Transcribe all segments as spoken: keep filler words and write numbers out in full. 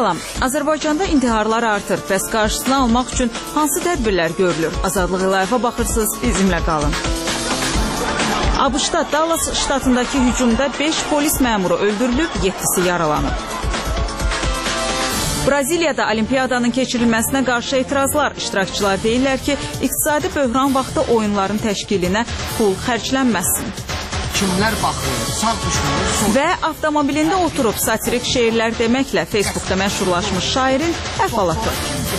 Salam. Azərbaycanda intiharlar artır. Bəs qarşısını almaq üçün hansı tədbirlər görülür? Azadlıq Live-a baxırsınız, bizimlə qalın. ABŞ-da Dallas ştatındakı hücumda beş polis məmuru öldürülüb, yeddisi yaralanıb. Braziliyada olimpiyadanın keçirilməsinə qarşı etirazlar. İştirakçılar deyirlər ki, iqtisadi böhran vaxtı oyunların təşkilinə pul xərclənməsin. Kimlər baxır, sağ düşmür. Və avtomobilində oturub satirik şeirlər deməklə Facebookda məşhurlaşmış şairin əhvalatı.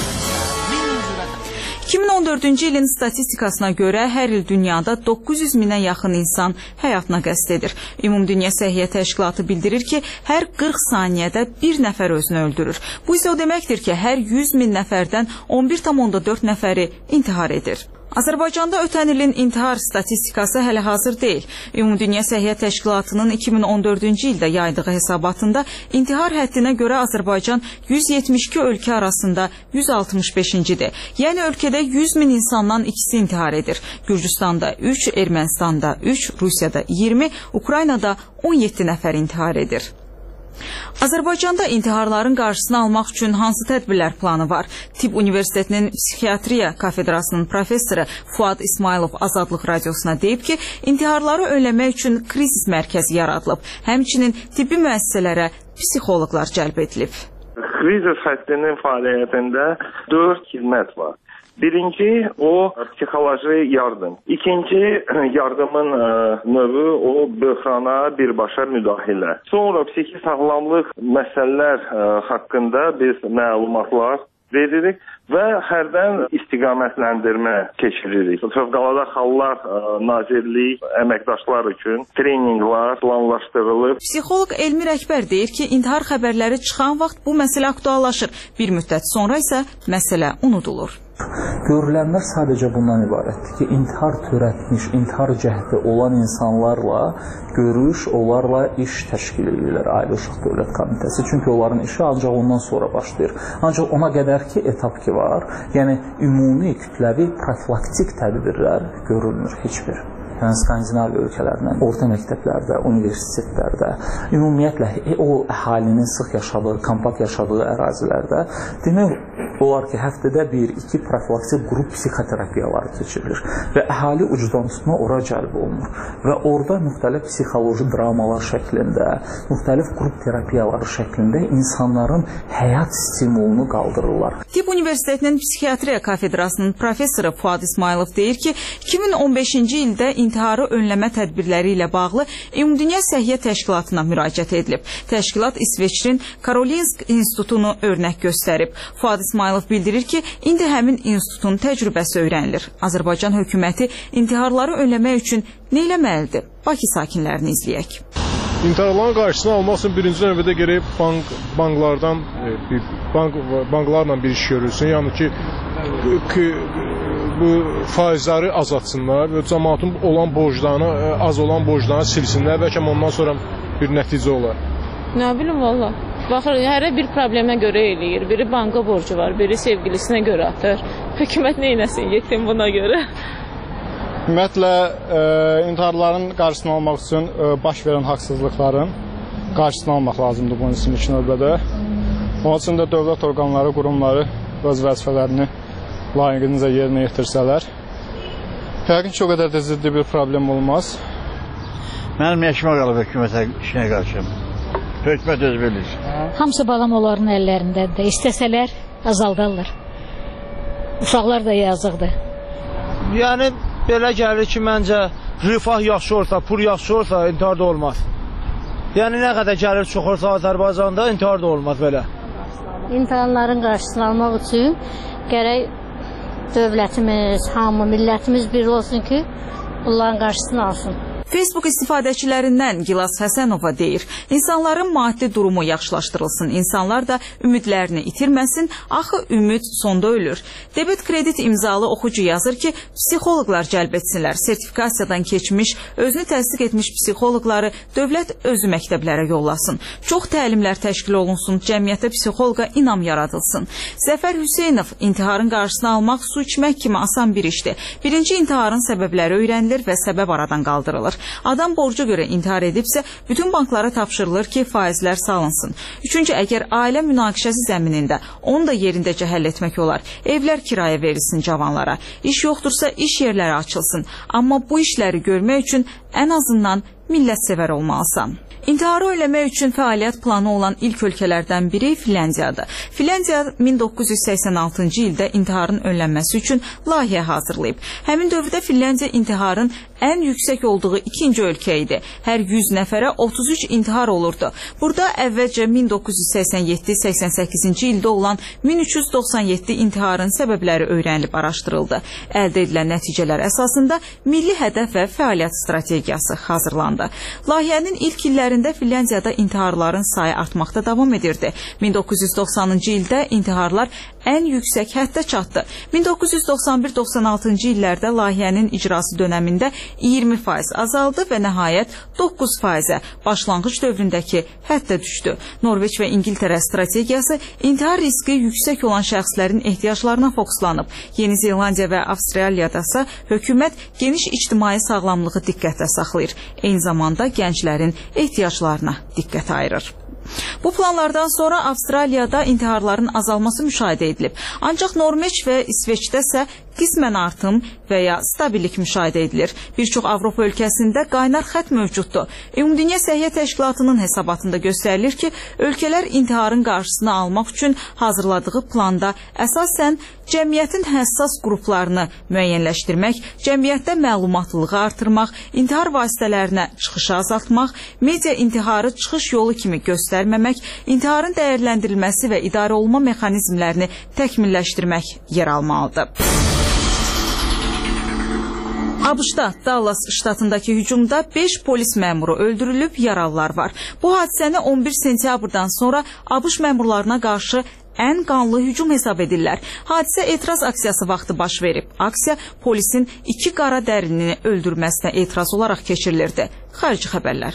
iki min on dördüncü ilin statistikasına görə hər il dünyada doqquz yüz minə yaxın insan həyatına qəsd edir. Ümumdünya Səhiyyə Təşkilatı bildirir ki, hər qırx saniyədə bir nəfər özünü öldürür. Bu isə o deməkdir ki, hər yüz min nəfərdən on bir tam onda dörd nəfəri intihar edir. Azərbaycanda ötən ilin intihar statistikası hələ hazır deyil. Ümumdünya Səhiyyə Təşkilatının iki min on dördüncü ildə yaydığı hesabatında intihar həddinə görə Azərbaycan yüz yetmiş iki ölkə arasında yüz altmış beşincidir. Yəni ölkədə yüz min insandan ikisi intihar edir. Gürcüstanda üç, Ermənistanda üç, Rusiyada iyirmi, Ukraynada on yeddi nəfər intihar edir. Azərbaycanda intiharların qarşısını almaq üçün hansı tədbirlər planı var? Tibb Universitetinin Psixiatriya Kafedrasının professoru Fuad İsmailov Azadlıq Radiosuna deyib ki, intiharları önləmək üçün krizis mərkəzi yaradılıb. Həmçinin tibbi müəssisələrə psixoloqlar cəlb edilib. Krizis xəttinin fəaliyyətində dörd xidmət var. Birinci, o psixoloji yardım. İkinci, yardımın növü o böhrana birbaşa müdaxilə. Sonra psixi sağlamlıq məsələlər haqqında biz məlumatlar veririk və hərdən istiqamətləndirmə keçiririk. Fövqəladə Hallar Nazirliyi əməkdaşlar üçün treninqlər planlaşdırılır. Psixoloq Elmir Əkbər deyir ki, intihar xəbərləri çıxan vaxt bu məsələ aktuallaşır. Bir müddət sonra isə məsələ unudulur. Görülənlər sadəcə bundan ibarətdir ki, intihar törətmiş, intihar cəhdi olan insanlarla görüş, onlarla iş təşkil edirlər Ailə Uşaq Dövlət Komitəsi. Çünki onların işi ancaq ondan sonra başlayır. Ancaq ona qədər ki, etap ki var, yəni ümumi kütləvi profilaktik tədbirlər görülmür heç bir. Yəni Skandinav ölkələrindən, orta məktəblərdə, universitetlərdə, ümumiyyətlə o əhalinin sıx yaşadığı, kompakt yaşadığı ərazilərdə demək olar ki, həftədə bir, iki profilaktik qrup psixoterapiyaları keçirilir və əhali ucudan tutma ora cəlb olunur və orada müxtəlif psixoloji dramalar şəklində, müxtəlif qrup terapiyaları şəklində insanların həyat stimulunu qaldırırlar. Tibb Universitetinin Psixiatriya Kafedrasının professoru Fuad İsmailov deyir ki, iki min on beşinci ildə intiharı önləmə tədbirləri ilə bağlı Ümumdünya Səhiyyə Təşkilatına müraciət edilib. Təşkilat İsveçrin Karolinsk İnstitutunu örnək göstərib. Fuad İsmailov bildirir ki, indi həmin institutun təcrübəsi öyrənilir. Azərbaycan hökuməti intiharları önləmək üçün nə eləməlidir? Bakı sakinlərini izləyək. İntiharların qarşısını almaq üçün birinci növbədə gərək bank, banklardan, bank, banklarla bir iş görülsün. Yəni ki, ki bu faizləri azaltsınlar və cəmaatın olan borclarını, az olan borclarını silsinlər. Bəlkə ondan sonra bir nəticə olar. Nə bilim valla. Baxır, hərə bir problemə görə eləyir. Biri banka borcu var, biri sevgilisinə görə atır. Hökumət neynəsin, yetim buna görə. Ümumiyyətlə, e, intiharların qarşısını almaq üçün e, baş verən haqsızlıqların qarşısını almaq lazımdır bunun üçün ilk növbədə. Onun üçün də dövlət orqanları, qurumları öz vəzifələrini layiqincə yerinə yetirsələr, yəqin ki, o qədər də ciddi bir problem olmaz. Mənim yaşıma qalıb hökumətə işinə qarşı. Hökumət öz bilir. Hamısı balam onların əllərindədir. İstəsələr azaldarlar. Uşaqlar da yazıqdır. Yəni, belə gəlir ki, məncə rifah yaxşı olsa, pul yaxşı olsa, intihar da olmaz. Yəni, nə qədər gəlir çox olsa Azərbaycanda, intihar da olmaz belə. İntiharların qarşısını almaq üçün gərək dövlətimiz, hamı, millətimiz bir olsun ki, bunların qarşısını alsın. Facebook istifadəçilərindən Gilas Həsənova deyir, insanların maddi durumu yaxşılaşdırılsın, insanlar da ümidlərini itirməsin, axı ümid sonda ölür. Debit kredit imzalı oxucu yazır ki, psixoloqlar cəlb etsinlər, sertifikasiyadan keçmiş, özünü təsdiq etmiş psixoloqları dövlət özü məktəblərə yollasın. Çox təlimlər təşkil olunsun, cəmiyyətə psixoloqa inam yaradılsın. Zəfər Hüseynov, intiharın qarşısını almaq su içmək kimi asan bir işdir. Birinci intiharın səbəbləri öyrənilir və səbəb aradan qaldırılır. Adam borca görə intihar edibsə, bütün banklara tapşırılır ki, faizlər salınsın. Üçüncü, əgər ailə münaqişəsi zəminində onu da yerindəcə həll etmək olar. Evlər kirayə verilsin cavanlara. İş yoxdursa iş yerləri açılsın. Amma bu işləri görmək üçün ən azından millətsevər olmalısan. İntiharı önləmək üçün fəaliyyət planı olan ilk ölkələrdən biri Finlandiyadır. Finlandiya min doqquz yüz səksən altıncı ildə intiharın önlənməsi üçün layihə hazırlayıb. Həmin dövrdə Finlandiya intiharın ən yüksək olduğu ikinci ölkə idi. Hər yüz nəfərə otuz üç intihar olurdu. Burada əvvəlcə min doqquz yüz səksən yeddi səksən səkkizinci ildə olan min üç yüz doxsan yeddi intiharın səbəbləri öyrənilib araşdırıldı. Əldə edilən nəticələr əsasında milli hədəf və fəaliyyət strategiyası hazırlandı. Layihənin ilk illərində Finlandiyada intiharların sayı artmaqda davam edirdi. min doqquz yüz doxsanıncı ildə intiharlar ən yüksək həddə çatdı. min doqquz yüz doxsan bir doxsan altıncı illərdə layihənin icrası dönəmində iyirmi faiz azaldı və nəhayət doqquz faizə başlanğıc dövründəki həddə düşdü. Norveç və İngiltərə strategiyası intihar riski yüksək olan şəxslərin ehtiyaclarına fokuslanıb. Yeni Zelandiya və Avstraliyada isə hökumət geniş ictimai sağlamlığı diqqətdə saxlayır. Eyni zamanda gənclərin ehtiyaclarına diqqət ayırır. Bu planlardan sonra Avstraliyada intiharların azalması müşahidə edilib. Ancaq Norveç və İsveçdə isə qismən artım və ya stabillik müşahidə edilir. Bir çox Avropa ölkəsində qaynar xətt mövcuddur. Ümumdünya Səhiyyə Təşkilatının hesabatında göstərilir ki, ölkələr intiharın qarşısını almaq üçün hazırladığı planda əsasən cəmiyyətin həssas qruplarını müəyyənləşdirmək, cəmiyyətdə məlumatlılığı artırmaq, intihar vasitələrinə çıxışı azaltmaq, media intiharı çıxış yolu kimi göstərməmək, intiharın dəyərləndirilməsi və idarə olunma mexanizmlərini təkmilləşdirmək yer almalıdır. ABŞ-da Dallas ştatındakı hücumda beş polis məmuru öldürülüb, yaralılar var. Bu hadisəni on bir sentyabrdan sonra ABŞ məmurlarına qarşı ən qanlı hücum hesab edirlər. Hadisə etiraz aksiyası vaxtı baş verib. Aksiya polisin iki qara dərinini öldürməsinə etiraz olaraq keçirilirdi. Xarici xəbərlər.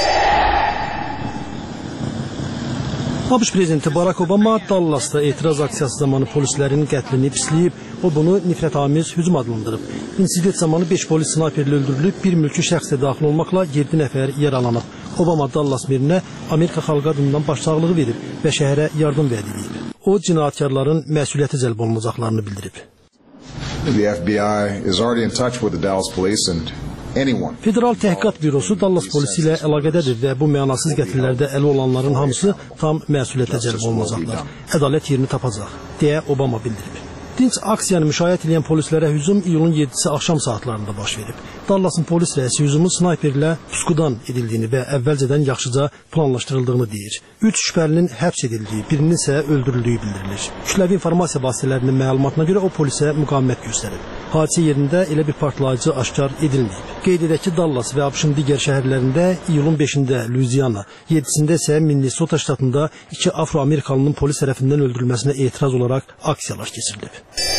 ABŞ prezidenti Barack Obama Dallasda etiraz aksiyası zamanı polislərin qətlini pisləyib, o bunu nifrətamiz hücum adlandırıb. İnsident zamanı beş polis snayperlə öldürülüb, bir mülki şəxs də daxil olmaqla yeddi nəfər yaralanıb. Obama Dallas merinə Amerika xalqı adından başsağlığı verib və şəhərə yardım vəd edib. O, cinayətkarların məsuliyyəti cəlb olunacaqlarını bildirib. The F B I is already in touch with the Dallas police and anyone. Federal Təhqiqat Bürosu Dallas polisi ilə əlaqədədir və bu mənasız qətllərdə əli olanların hamısı tam məsuliyyətə cəlb olunacaqlar. Ədalət yerini tapacaq, deyə Obama bildirib. Dinç aksiyanı müşayiət edən polislərə hücum iyulun yeddisi axşam saatlarında baş verib. Dallasın polis rəisi hücumun snayperlə puskudan edildiyini və əvvəlcədən yaxşıca planlaşdırıldığını deyir. Üç şübhəlinin həbs edildiyi, birinin isə öldürüldüyü bildirilir. Kütləvi informasiya vasitələrinin məlumatına görə o polisə müqavimət göstərib. Hadisə yerində elə bir partlayıcı aşkar edilməyib. Qeyd edək ki, Dallas və ABŞ-ın digər şəhərlərində iyulun beşində Louisiana, yeddisində isə Minnesota ştatında iki Afro-Amerikalının polis tərəfindən öldürülməsinə etiraz olaraq aksiyalar keçirilib.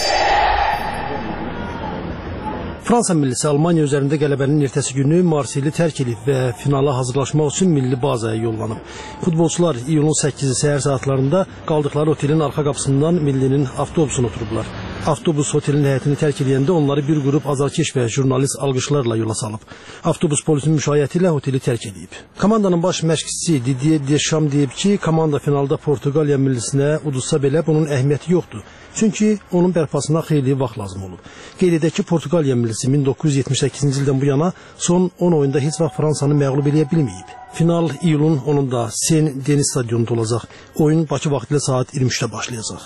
Fransa millisi Almaniya üzərində qələbənin ertəsi günü Marseyli tərk edib və finala hazırlaşmaq üçün milli bazaya yollanıb. Futbolçular iyulun səkkizi səhər saatlarında qaldıqları otelin arxa qapısından millinin avtobusuna oturublar. Avtobus otelin həyətini tərk edəndə onları bir qrup azarkeş və jurnalist alqışlarla yola salıb. Avtobus polisin müşayiəti ilə oteli tərk edib. Komandanın baş məşqçisi Didier Deschamps deyib ki, komanda finalda Portuqaliya millisinə uduzsa belə bunun əhəmiyyəti yoxdur. Çünki onun bərpasına xeyli vaxt lazım olub. Qeyd edək ki, Portuqaliya millisi min doqquz yüz yetmiş səkkizinci ildən bu yana son on oyunda heç vaxt Fransanı məğlub edə bilməyib. Final iyulun onunda Sen Deniz stadionunda olacaq. Oyun Bakı vaxtı ilə saat iyirmi üçdə başlayacaq.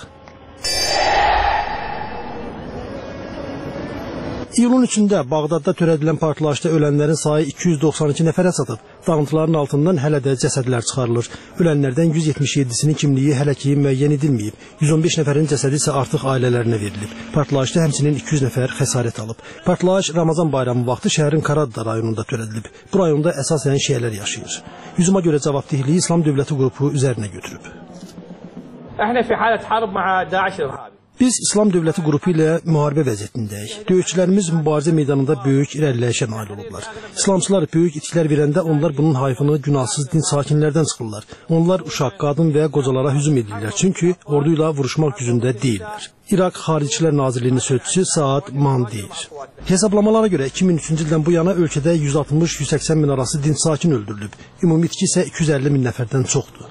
İyulun üçündə Bağdadda törədilən partlayışda ölənlərin sayı iki yüz doxsan iki nəfərə çatıb. Dağıntıların altından hələ də cəsədlər çıxarılır. Ölənlərdən yüz yetmiş yeddisinin kimliyi hələ ki müəyyən edilməyib. yüz on beş nəfərin cəsədi isə artıq ailələrinə verilib. Partlayışda həmçinin iki yüz nəfər xəsarət alıb. Partlayış Ramazan bayramı vaxtı şəhərin Karadda rayonunda törədilib. Bu rayonda əsasən şiələr yaşayır. Hücuma görə cavabdehliyi İslam Dövləti qrupu üzərinə götürüb. Biz İslam Dövləti qrupu ilə müharibə vəziyyətindəyik. Döyüşçülərimiz mübarizə meydanında böyük irəliləyişə nail olublar. İslamçılar böyük itkilər verəndə onlar bunun hayfını günahsız din sakinlərdən çıxırlar. Onlar uşaq, qadın və qocalara hücum edirlər. Çünki ordu ilə vuruşmaq gücündə deyirlər. İraq Xaricilər Nazirliyinin sözçüsü Saad Man deyir. Hesablamalara görə iki min üçüncü ildən bu yana ölkədə yüz altmış yüz səksən min arası din sakin öldürülüb. Ümumi itki isə iki yüz əlli min nəfərdən çoxdur.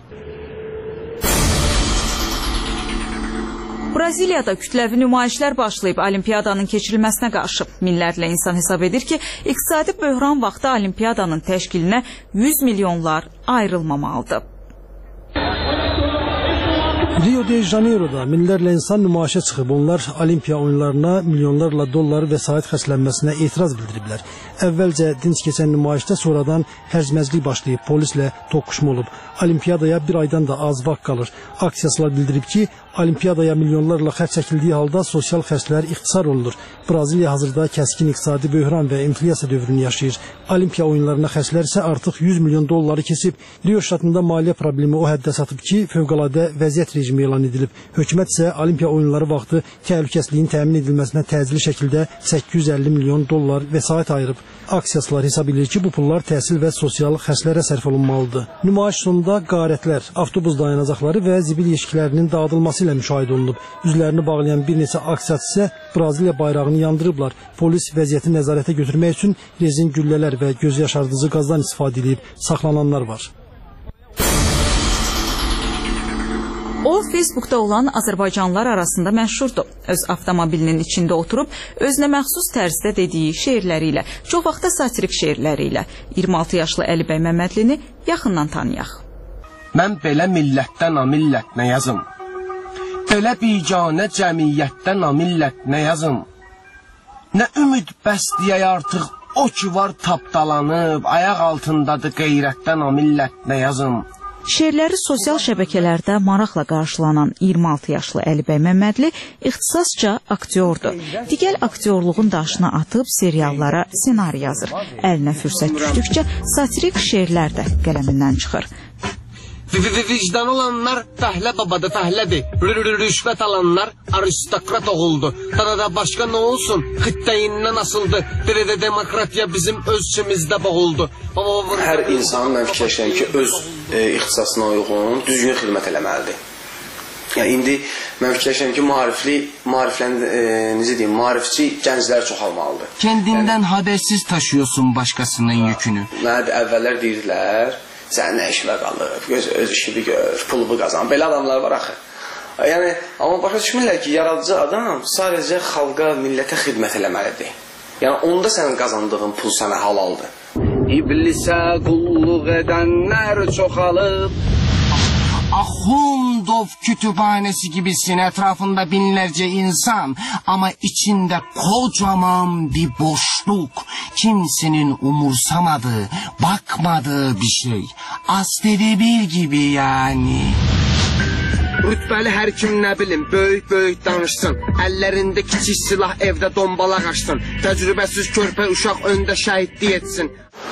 Braziliyada kütləvi nümayişlər başlayıb olimpiyadanın keçirilməsinə qarşı. Minlərlə insan hesab edir ki, iqtisadi böhran vaxtı olimpiyadanın təşkilinə yüz milyonlar ayrılmamalıdır. Rio de Janeiro'da minlərlə insan nümayişə çıxıb. Onlar olimpiya oyunlarına milyonlarla dollar vəsait xərclənməsinə etiraz bildiriblər. Əvvəlcə dinc keçən nümayişdə sonradan hərcməclik başlayıb, polislə toqquşma olub. Olimpiyadaya bir aydan da az vaxt qalır. Aksiyasılar bildirib ki, olimpiyadaya milyonlarla xərc çəkildiyi halda sosial xərclər ixtisar olunur. Braziliya hazırda kəskin iqtisadi böhran və inflyasiya dövrünü yaşayır. Olimpiya oyunlarına xərclər isə artıq yüz milyon dolları keçib. Rio ştatında maliyyə problemi o həddə çatıb ki, fövqəladə vəziyyət rejimi elan edilib. Hökumət isə olimpiya oyunları vaxtı təhlükəsizliyin təmin edilməsinə təcili şəkildə səkkiz yüz əlli milyon dollar vəsait ayırıb. Aksiyasılar hesab edir ki, bu pullar təhsil və sosial xərclərə sərf olunmalıdır. Nümayiş sonunda qarətlər, avtobus dayanacaqları və zibil yeşiklərinin dağıdılması ilə müşahidə olunub. Üzlərini bağlayan bir neçə aksiyaçı isə Braziliya bayrağını yandırıblar. Polis vəziyyəti nəzarətə götürmək üçün rezin güllələr və göz yaşardıcı qazdan istifadə edib. Saxlananlar var. O, Facebookda olan Azərbaycanlılar arasında məşhurdur. Öz avtomobilinin içində oturub, özünə məxsus tərzdə dediyi şeirləri ilə, çox vaxtda satirik şeirləri ilə iyirmi altı yaşlı Əlibəy Məmmədlini yaxından tanıyaq. Mən belə millətdən amillət nə yazım? Belə biganə cəmiyyətdən amillət nə yazım? Nə ümid bəsləyək artıq o ki var tapdalanıb, ayaq altındadır qeyrətdən amillət nə yazım? Şeirləri sosial şəbəkələrdə maraqla qarşılanan iyirmi altı yaşlı Əlibəy Məmmədli ixtisasca aktyordur. Digər aktyorluğun daşını atıb seriallara ssenari yazır. Əlinə fürsət düşdükcə satirik şeirlər də qələmindən çıxır. Vicdan olanlar fəhlə babadır, fəhlədir. Rüşvət alanlar aristokrat oğuldu. Dadada başqa nə olsun? Xittəyindən asıldı. Derede demokratiya bizim öz içimizdə boğuldu. Hər insan mən fikirləşirəm ki, öz e, ixtisasına uyğun düzgün xidmət eləməlidir. Yəni indi mən fikirləşirəm ki, maarifli, maariflən, e, necə deyim, maarifçi gənclər çoxalmalıdır. Kendindən yəni, habersiz taşıyorsun başqasının yükünü. Mənə əvvəllər deyirdilər, sən nə işlə qalıb, öz, öz işini gör, pulumu qazan. Belə adamlar var axı. Yəni, amma başa düşmürlər ki, yaradıcı adam sadəcə xalqa, millətə xidmət eləməlidir. Yəni, onda sənin qazandığın pul sənə halaldır. İblisə qulluq edənlər çoxalıb. Axundov kütüphanesi gibisin, etrafında binlerce insan ama içinde kocaman bir boşluk, kimsenin umursamadığı, bakmadığı bir şey. Asfedebir gibi yani. Rütbəli hər kim nə bilim, böyük-böyük danışsın. Əllərində kiçik silah evdə dombala qaçsın. Təcrübəsiz körpə uşaq öndə şəhidlik etsin.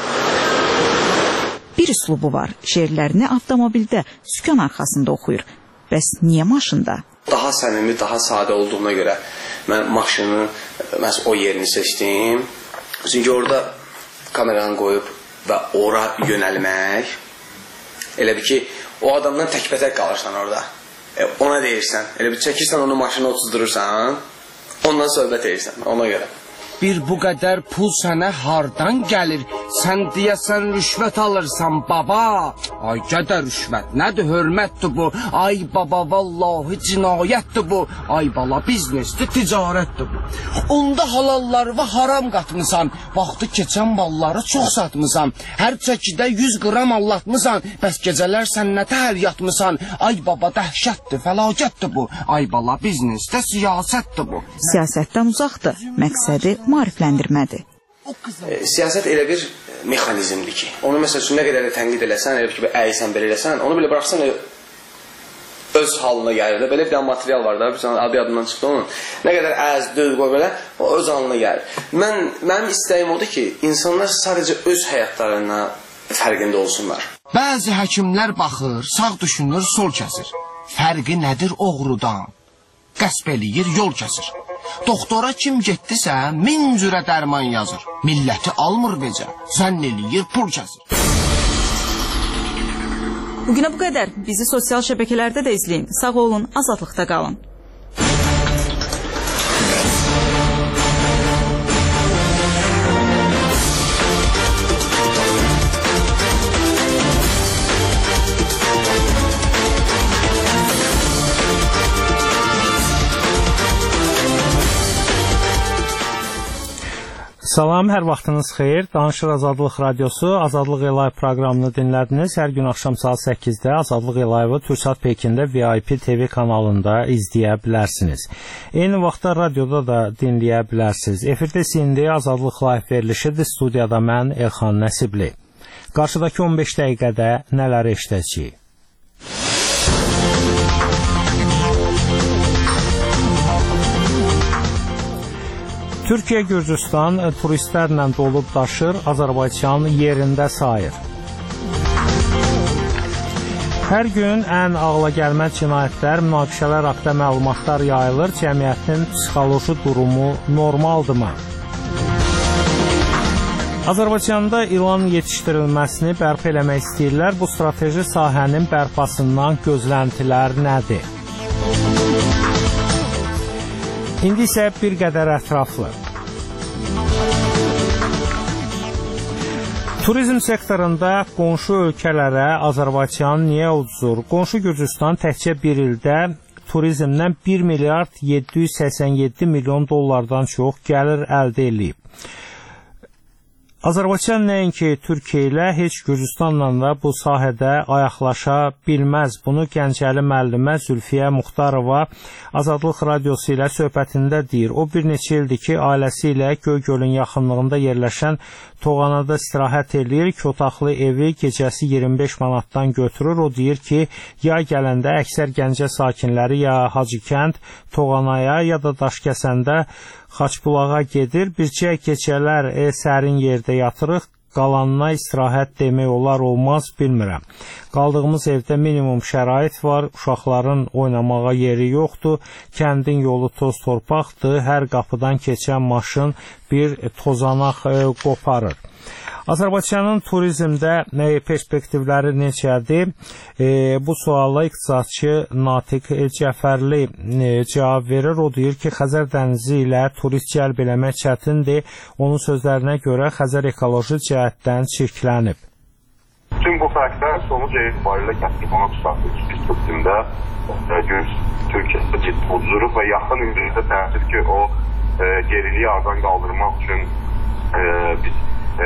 Bir üslubu var. Şeirlərini avtomobildə, sükan arxasında oxuyur. Bəs niyə maşında? Daha səmimi, daha sadə olduğuna görə mən maşının məhz o yerini seçdim. Çünki orada kameranı qoyub və ora yönəlmək. Elə bir ki, o adamdan təkbətək qalırsan orada. E, ona deyirsən. Elə bir çəkirsən, onu maşına otuzdurursan. Ondan söhbət edirsən, ona görə. Bir bu qədər pul sənə hardan gəlir? Sən deyəsən rüşvət alırsan baba. Ay gədə rüşvət, nədir hörmətdir bu? Ay baba, vallahi cinayətdir bu. Ay bala, biznesdir, ticarətdir bu. Onda halalları və haram qatmısan. Vaxtı keçən balları çox satmısan. Hər çəkidə yüz qram allatmısan. Bəs gecələr sən nə təhər yatmısan? Ay baba, dəhşətdir, fəlakətdir bu. Ay bala, biznesdə siyasətdir bu. Siyasətdən uzaqdır, məqsədi maarifləndirmədir. E, siyasət elə bir mexanizmdir ki, onu məsəl üçün nə qədər də tənqid eləsən, elə bir əysən, belə eləsən, onu belə bıraxsan öz halına gəlir də. Belə bir material var da, adı adından çıxdı onun. Nə qədər əz, döz qoy belə, o öz halına gəlir. Mən, mənim istəyim odur ki, insanlar sadəcə öz həyatlarına fərqində olsunlar. Bəzi həkimlər baxır, sağ düşünür, sol kəsir. Fərqi nədir oğrudan? qəsb eləyir, yol kəsir. Doktora kim getdisə, min cürə dərman yazır. Milləti almır becə, zənn eləyir, pul kəsir. Bugünə bu qədər. Bizi sosial şəbəkələrdə də izləyin. Sağ olun, azadlıqda qalın. Salam, hər vaxtınız xeyir. Danışır Azadlıq Radiosu, Azadlıq Live proqramını dinlədiniz. Hər gün axşam saat səkkizdə Azadlıq Live-ı Türksat Pekində V I P T V kanalında izləyə bilərsiniz. Eyni vaxtda radioda da dinləyə bilərsiniz. Efirdə indi Azadlıq Live verilişidir. Studiyada mən Elxan Nəsibli. Qarşıdakı on beş dəqiqədə nələr eşidəcəyik? Türkiyə-Gürcüstan turistlərlə dolub daşır, Azərbaycan yerində sayır. Hər gün ən ağlagəlməz cinayətlər, münaqişələr haqqında məlumatlar yayılır, cəmiyyətin psixoloji durumu normaldırmı? Azərbaycanda ilan yetişdirilməsini bərpa eləmək istəyirlər. Bu strateji sahənin bərpasından gözləntilər nədir? İndi isə bir qədər ətraflı. Turizm sektorunda qonşu ölkələrə Azərbaycan niyə udzur? Qonşu Gürcüstan təkcə bir ildə turizmdən bir milyard yeddi yüz səksən yeddi milyon dollardan çox gəlir əldə edib. Azərbaycan nəinki Türkiyə ilə, heç Gürcüstanla da bu sahədə ayaqlaşa bilməz. Bunu Gəncəli müəllimə Zülfiyə Muxtarova Azadlıq Radiosu ilə söhbətində deyir. O bir neçə ildir ki, ailəsi ilə Göygölün yaxınlığında yerləşən Toğanada istirahət eləyir. İki otaqlı evi gecəsi iyirmi beş manatdan götürür. O deyir ki, yay gələndə əksər Gəncə sakinləri ya Hacıkənd, Toğanaya ya da Daşkəsəndə Xaçbulağa gedir. Bircə gecələr e, sərin yerdə yatırıq, qalanına istirahət demək olar olmaz, bilmirəm. Qaldığımız evdə minimum şərait var, uşaqların oynamağa yeri yoxdur, kəndin yolu toz torpaqdır, hər qapıdan keçən maşın bir tozanaq e, qoparır. Azərbaycanın turizmdə e, perspektivləri necədir? E, bu suala iqtisadçı Natiq Cəfərli e, cavab verir. O deyir ki, Xəzər dənizi ilə turist cəlb eləmək çətindir. Onun sözlərinə görə Xəzər ekoloji cəhətdən çirklənib. Tüm bu fəktlər sonuc etibarilə kəskin ona tutaqdır. Biz turizmdə Gürc Türkiyədə ciddi ucuzluq və yaxın ildə təəssüf ki, o e, geriliyi aradan qaldırmaq üçün e, biz E,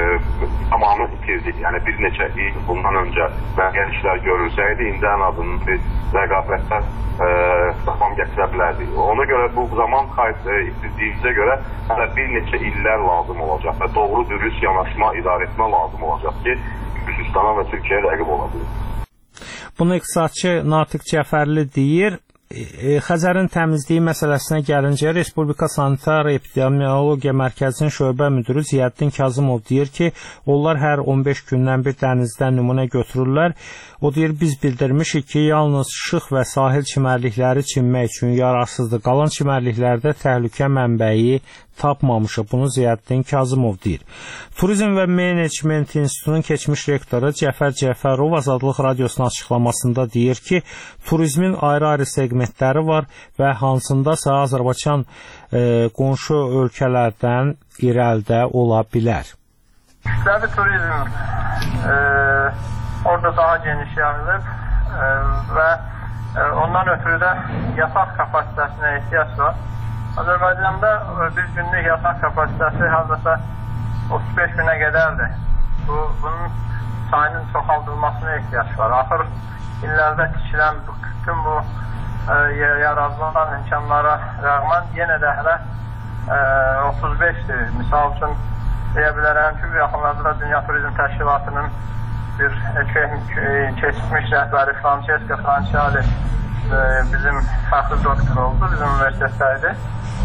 tamamı itirdik. Yəni bir neçə il bundan öncə müəyyən işlər görülsəydi, indi ən azından bir rəqabətdə e, davam gətirə bilərdi. Ona görə bu zaman itirdiyimizə görə hələ bir neçə illər lazım olacaq və doğru dürüst yanaşma, idarə etmə lazım olacaq ki, Gürcüstana və Türkiyəyə rəqib ola bilir. Bunu iqtisadçı Natiq Cəfərli deyir. Xəzərin təmizliyi məsələsinə gəlincə, Respublika Sanitar Epidemiologiya Mərkəzinin şöbə müdürü Ziyəddin Kazımov deyir ki, onlar hər on beş gündən bir dənizdən nümunə götürürlər. O deyir, biz bildirmişik ki, yalnız şıx və sahil çimərlikləri çinmək üçün yararsızdır. Qalan çimərliklərdə təhlükə mənbəyi tapmamışıq. Bunu Ziyəddin Kazımov deyir. Turizm və Menecment İnstitutunun keçmiş rektoru Cəfər Cəfərov Azadlıq Radiosunun açıqlamasında deyir ki, turizmin ayrı-ayrı segmentləri var və hansındasa Azərbaycan e, qonşu ölkələrdən irəlidə ola bilər. Kütləvi turizm e, orada daha geniş yayılıb e, və e, ondan ötürü də yataq kapasitəsinə ehtiyac var. Azərbaycanda bir günlük yataq kapasitəsi hardasa otuz beş günə qədərdir. Bu, bunun sayının çoxaldılmasına ehtiyac var. Axır illərdə tikilən bütün bu e, yarazılan imkanlara rəğmən yenə də hələ e, otuz beşdir. Misal üçün deyə bilərəm ki, bu yaxınlarda da Dünya Turizm Təşkilatının bir e, keçmiş rəhbəri Francesca Franciali e, bizim fəxri doktor oldu, bizim universitetdəydi.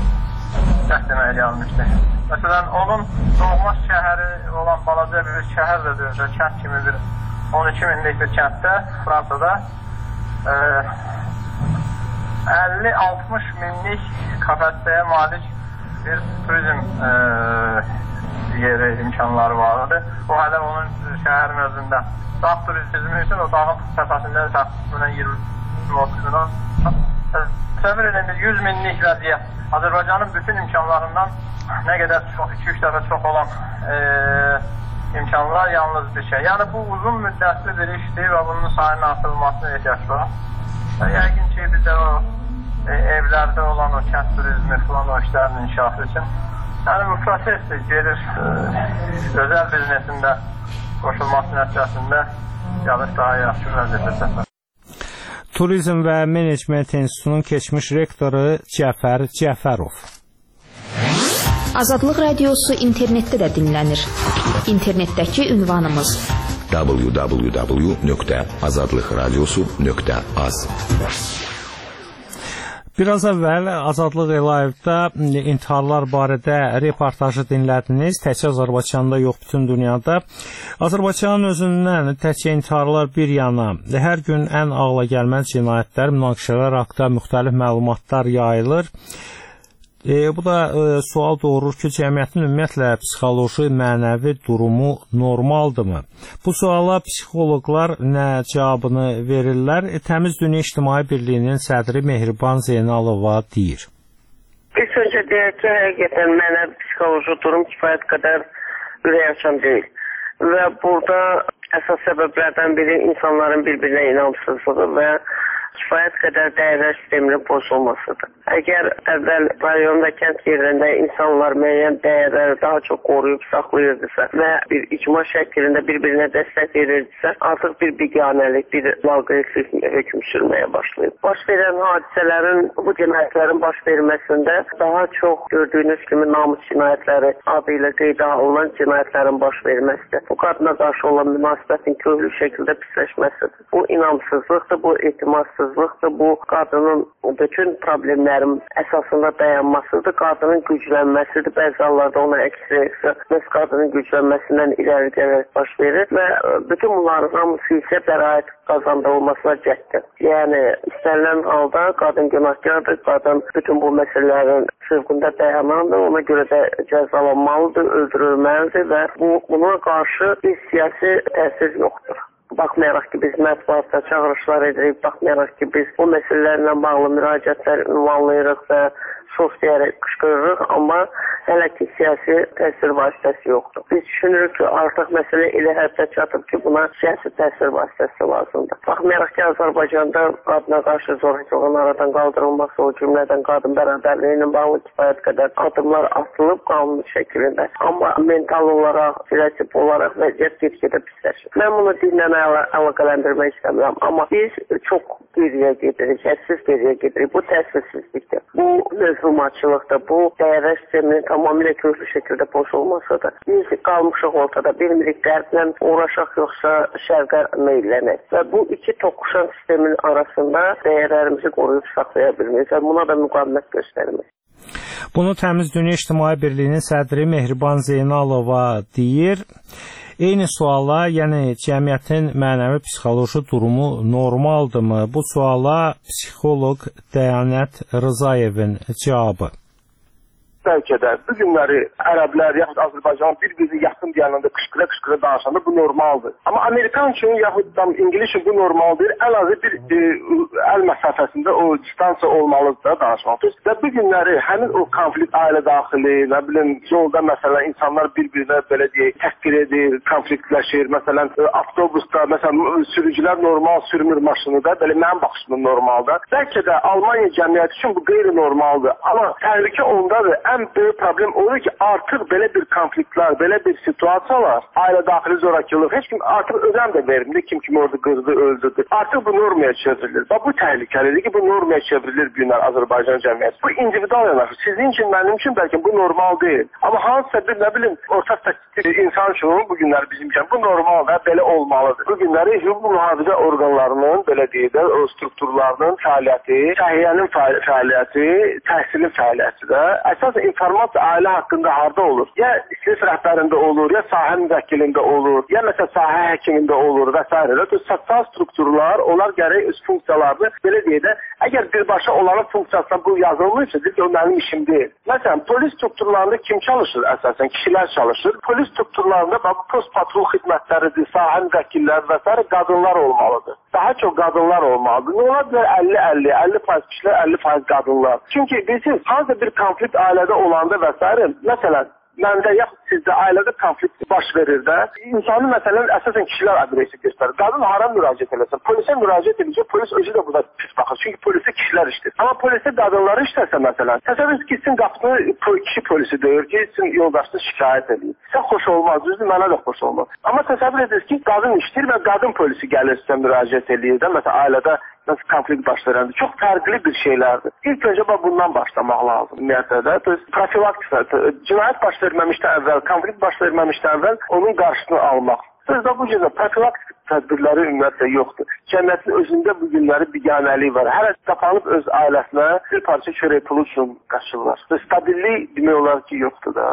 Dəstəməyə gəlmişdi. Məsələn, onun doğma şəhəri olan balaca bir şəhər də döyəcək, kənd kimi bir on iki minlik bir kənddə, Fransada e, əlli altmış minlik kapasiteye malik bir turizm e, yeri imkanları vardı. O hələ onun şəhərin özündə. Dağ turizmi üçün o dağın təpəsində təxminən iyirmi otuz min. Təsəvvür edin, yüz minlik vəziyyət. Azərbaycanın bütün imkanlarından nə qədər çox, iki üç dəfə çox olan e, imkanlar yalnız bir şey. Yəni bu uzun müddətli bir işdir və bunun sayının artırılmasına ehtiyac var. Və yəqin ki, bir də o e, evlərdə olan o kənd turizmi falan o işlərin inkişafı üçün. Yəni bu prosesdir, gelir e, özel biznesində qoşulması nəticəsində gəlib daha yaxşı vəziyyətə səfər. Turizm və Menecment İnstitutunun keçmiş rektoru Cəfər Cəfərov. Azadlıq Radiosu internetdə də dinlənir. İnternetdəki ünvanımız w w w nöqtə azadlıq radiosu nöqtə az. Biraz əvvəl Azadlıq Live-da intiharlar barədə reportajı dinlədiniz. Təkcə Azərbaycanda yox, bütün dünyada. Azərbaycanın özündən təkcə intiharlar bir yana, hər gün ən ağla gəlməz cinayətlər, münaqişələr haqqında müxtəlif məlumatlar yayılır. E, bu da e, sual doğurur ki, cəmiyyətin ümumiyyətlə psixoloji, mənəvi durumu normaldırmı? Bu suala psixoloqlar nə cavabını verirlər? E, Təmiz Dünya İctimai Birliyinin sədri Mehriban Zeynalova deyir. İlk öncə deyək ki, həqiqətən mənəvi psixoloji durum kifayət qədər ürəkaçan deyil. Və burada əsas səbəblərdən biri insanların bir-birinə inamsızlığı və kifayət qədər dəyərlər sisteminin pozulmasıdır. Əgər əvvəl rayon və kənd yerlərində insanlar müəyyən dəyərləri daha çox qoruyub saxlayırdısa və bir icma şəklində bir-birinə dəstək verirdisə, artıq bir biganəlik, bir valqeylik hökm sürməyə başlayıb. Baş verən hadisələrin, bu cinayətlərin baş verməsində daha çox gördüyünüz kimi namus cinayətləri adı ilə qeydə alınan cinayətlərin baş verməsidir. Bu qadına qarşı olan münasibətin köklü şəkildə pisləşməsidir. Bu inamsızlıqdır, bu etimadsızlıqdır, bu qadının bütün problemlərin əsasında dayanmasıdır, qadının güclənməsidir. Bəzi hallarda ona əks reaksiya məhz qadının güclənməsindən irəli gələrək baş verir və bütün bunların hamısı isə bəraət qazandırılmasına cəhddir. Yəni, istənilən halda qadın günahkardır, qadın bütün bu məsələlərin sırğında dayanandır, ona görə də cəzalanmalıdır, öldürülməlidir və bu, buna qarşı bir siyasi təsir yoxdur. Baxmayaraq ki, biz mətbuatda çağırışlar edirik, baxmayaraq ki, biz bu məsələlərlə bağlı müraciətlər ünvanlayırıq və sos deyərək qışqırırıq, amma hələ ki, siyasi təsir vasitəsi yoxdur. Biz düşünürük ki, artıq məsələ elə həddə çatıb ki, buna siyasi təsir vasitəsi lazımdır. Baxmayaraq ki, Azərbaycanda qadına qarşı zorakılığın aradan qaldırılması, o cümlədən qadın bərabərliyi ilə bağlı kifayət qədər adımlar atılıb qanun şəklində. Amma mental olaraq, filosif olaraq vəziyyət get-gedə pisləşir. Mən bunu dinlə əlaqələndirmək istəmirəm, amma biz çox geriyə gedirik, həssiz geriyə gedirik. Bu təsirsizlikdir. Bu mövzumatçılıqdır, bu dəyərlər sisteminin tamamilə köklü şəkildə pozulmasıdır. Biz qalmışıq ortada, bilmirik qərblə uğraşaq yoxsa şərqə meylənək. Və bu iki toqquşan sistemin arasında dəyərlərimizi qoruyub saxlaya bilməyiz və buna da müqavimət göstərmək. Bunu Təmiz Dünya İctimai Birliyinin sədri Mehriban Zeynalova deyir. Eyni suala, yəni cəmiyyətin mənəvi psixoloji durumu normaldırmı? Bu suala psixoloq Dəyanət Rızayevin cavabı. Bəlkə də bu günləri ərəblər yaxud Azərbaycan bir-birini yaxın deyəndə qışqıra-qışqıra danışanda bu normaldır. Amma Amerikan üçün yaxud da İngilis üçün bu normaldır. Ən azı bir e, əl məsafəsində o distansiya olmalıdır da danışmaq. Və bu günləri həmin o konflikt ailə daxili, nə bilim, yolda məsələn insanlar bir-birinə belə deyək, təhqir edir, konfliktləşir. Məsələn, avtobusda məsələn sürücülər normal sürmür maşını da, belə mənim baxışımda normaldır. Bəlkə də Almaniya cəmiyyəti üçün bu qeyri-normaldır. Amma təhlükə ondadır. Ən böyük problem odur ki, artıq belə bir konfliktlər, belə bir situasiyalar, ailə daxili zorakılıq, heç kim artıq ödəm də vermir, kim kimi orada qırdı, öldürdü. Artıq bu normaya çevrilir. Və bu təhlükəlidir ki, bu normaya çevrilir bu günlər Azərbaycan cəmiyyəti. Bu individual yanaşır. Sizin üçün, mənim üçün bəlkə bu normal deyil. Amma hansısa bir, nə bilim, orta statistik insan üçün bu günlər bizim üçün bu normal və belə olmalıdır. Bu günləri hüquq mühafizə orqanlarının, belə deyək də, o strukturlarının fəaliyyəti, səhiyyənin fəaliyyəti, təhsilin fəaliyyəti də əsas Məsələn, informasiya ailə haqqında harda olur? Ya sinif rəhbərində olur, ya sahə müvəkkilində olur, ya məsələn sahə həkimində olur və s. O sosial strukturlar, onlar gərək öz funksiyalarını belə deyək də, əgər birbaşa onların funksiyasına bu yazılmışsa, deyir ki, o mənim işim deyil. Məsələn, polis strukturlarında kim çalışır əsasən? Kişilər çalışır. Polis strukturlarında post patrol xidmətləridir, sahə müvəkkilləri və s. qadınlar olmalıdır. Daha çox qadınlar olmalıdır. Ne ola bilər? əlli əlli, əlli faiz kişilər, əlli faiz qadınlar. Çünki bilirsiniz, hansı bir konflikt ailədə olanda və s. Məsələn, məndə yaxud sizdə ailədə konflikt baş verir də, insanı məsələn əsasən kişilər adresi göstərir. Qadın hara müraciət eləsin? Polisə müraciət edəcək, polis özü də burada pis baxır. Çünki polisə kişilər işdir. Amma polisə qadınları işlərsə məsələn, təsəvvür gitsin qapını kişi polisi döyür, gitsin yoldaşını şikayət edir. Sizə xoş olmaz, düzdür, mənə də xoş olmaz. Amma təsəvvür edirsiniz ki, qadın işdir və qadın polisi gəlir sizə müraciət edir də, məsələn ailədə nasıl konflikt baş verəndə çox fərqli bir şeylərdir. İlk öncə bundan başlamaq lazım ümumiyyətlə də. Profilaktika, cinayət baş verməmişdən əvvəl, konflikt baş verməmişdən əvvəl onun qarşısını almaq. Sözdə bu günə profilaktik tədbirləri ümumiyyətlə yoxdur. Cəmiyyətin özündə bu günləri biganəlik var. Hələ qapanıb öz ailəsinə bir parça çörək pulu üçün qaçırlar. Stabillik demək olar ki, yoxdur da.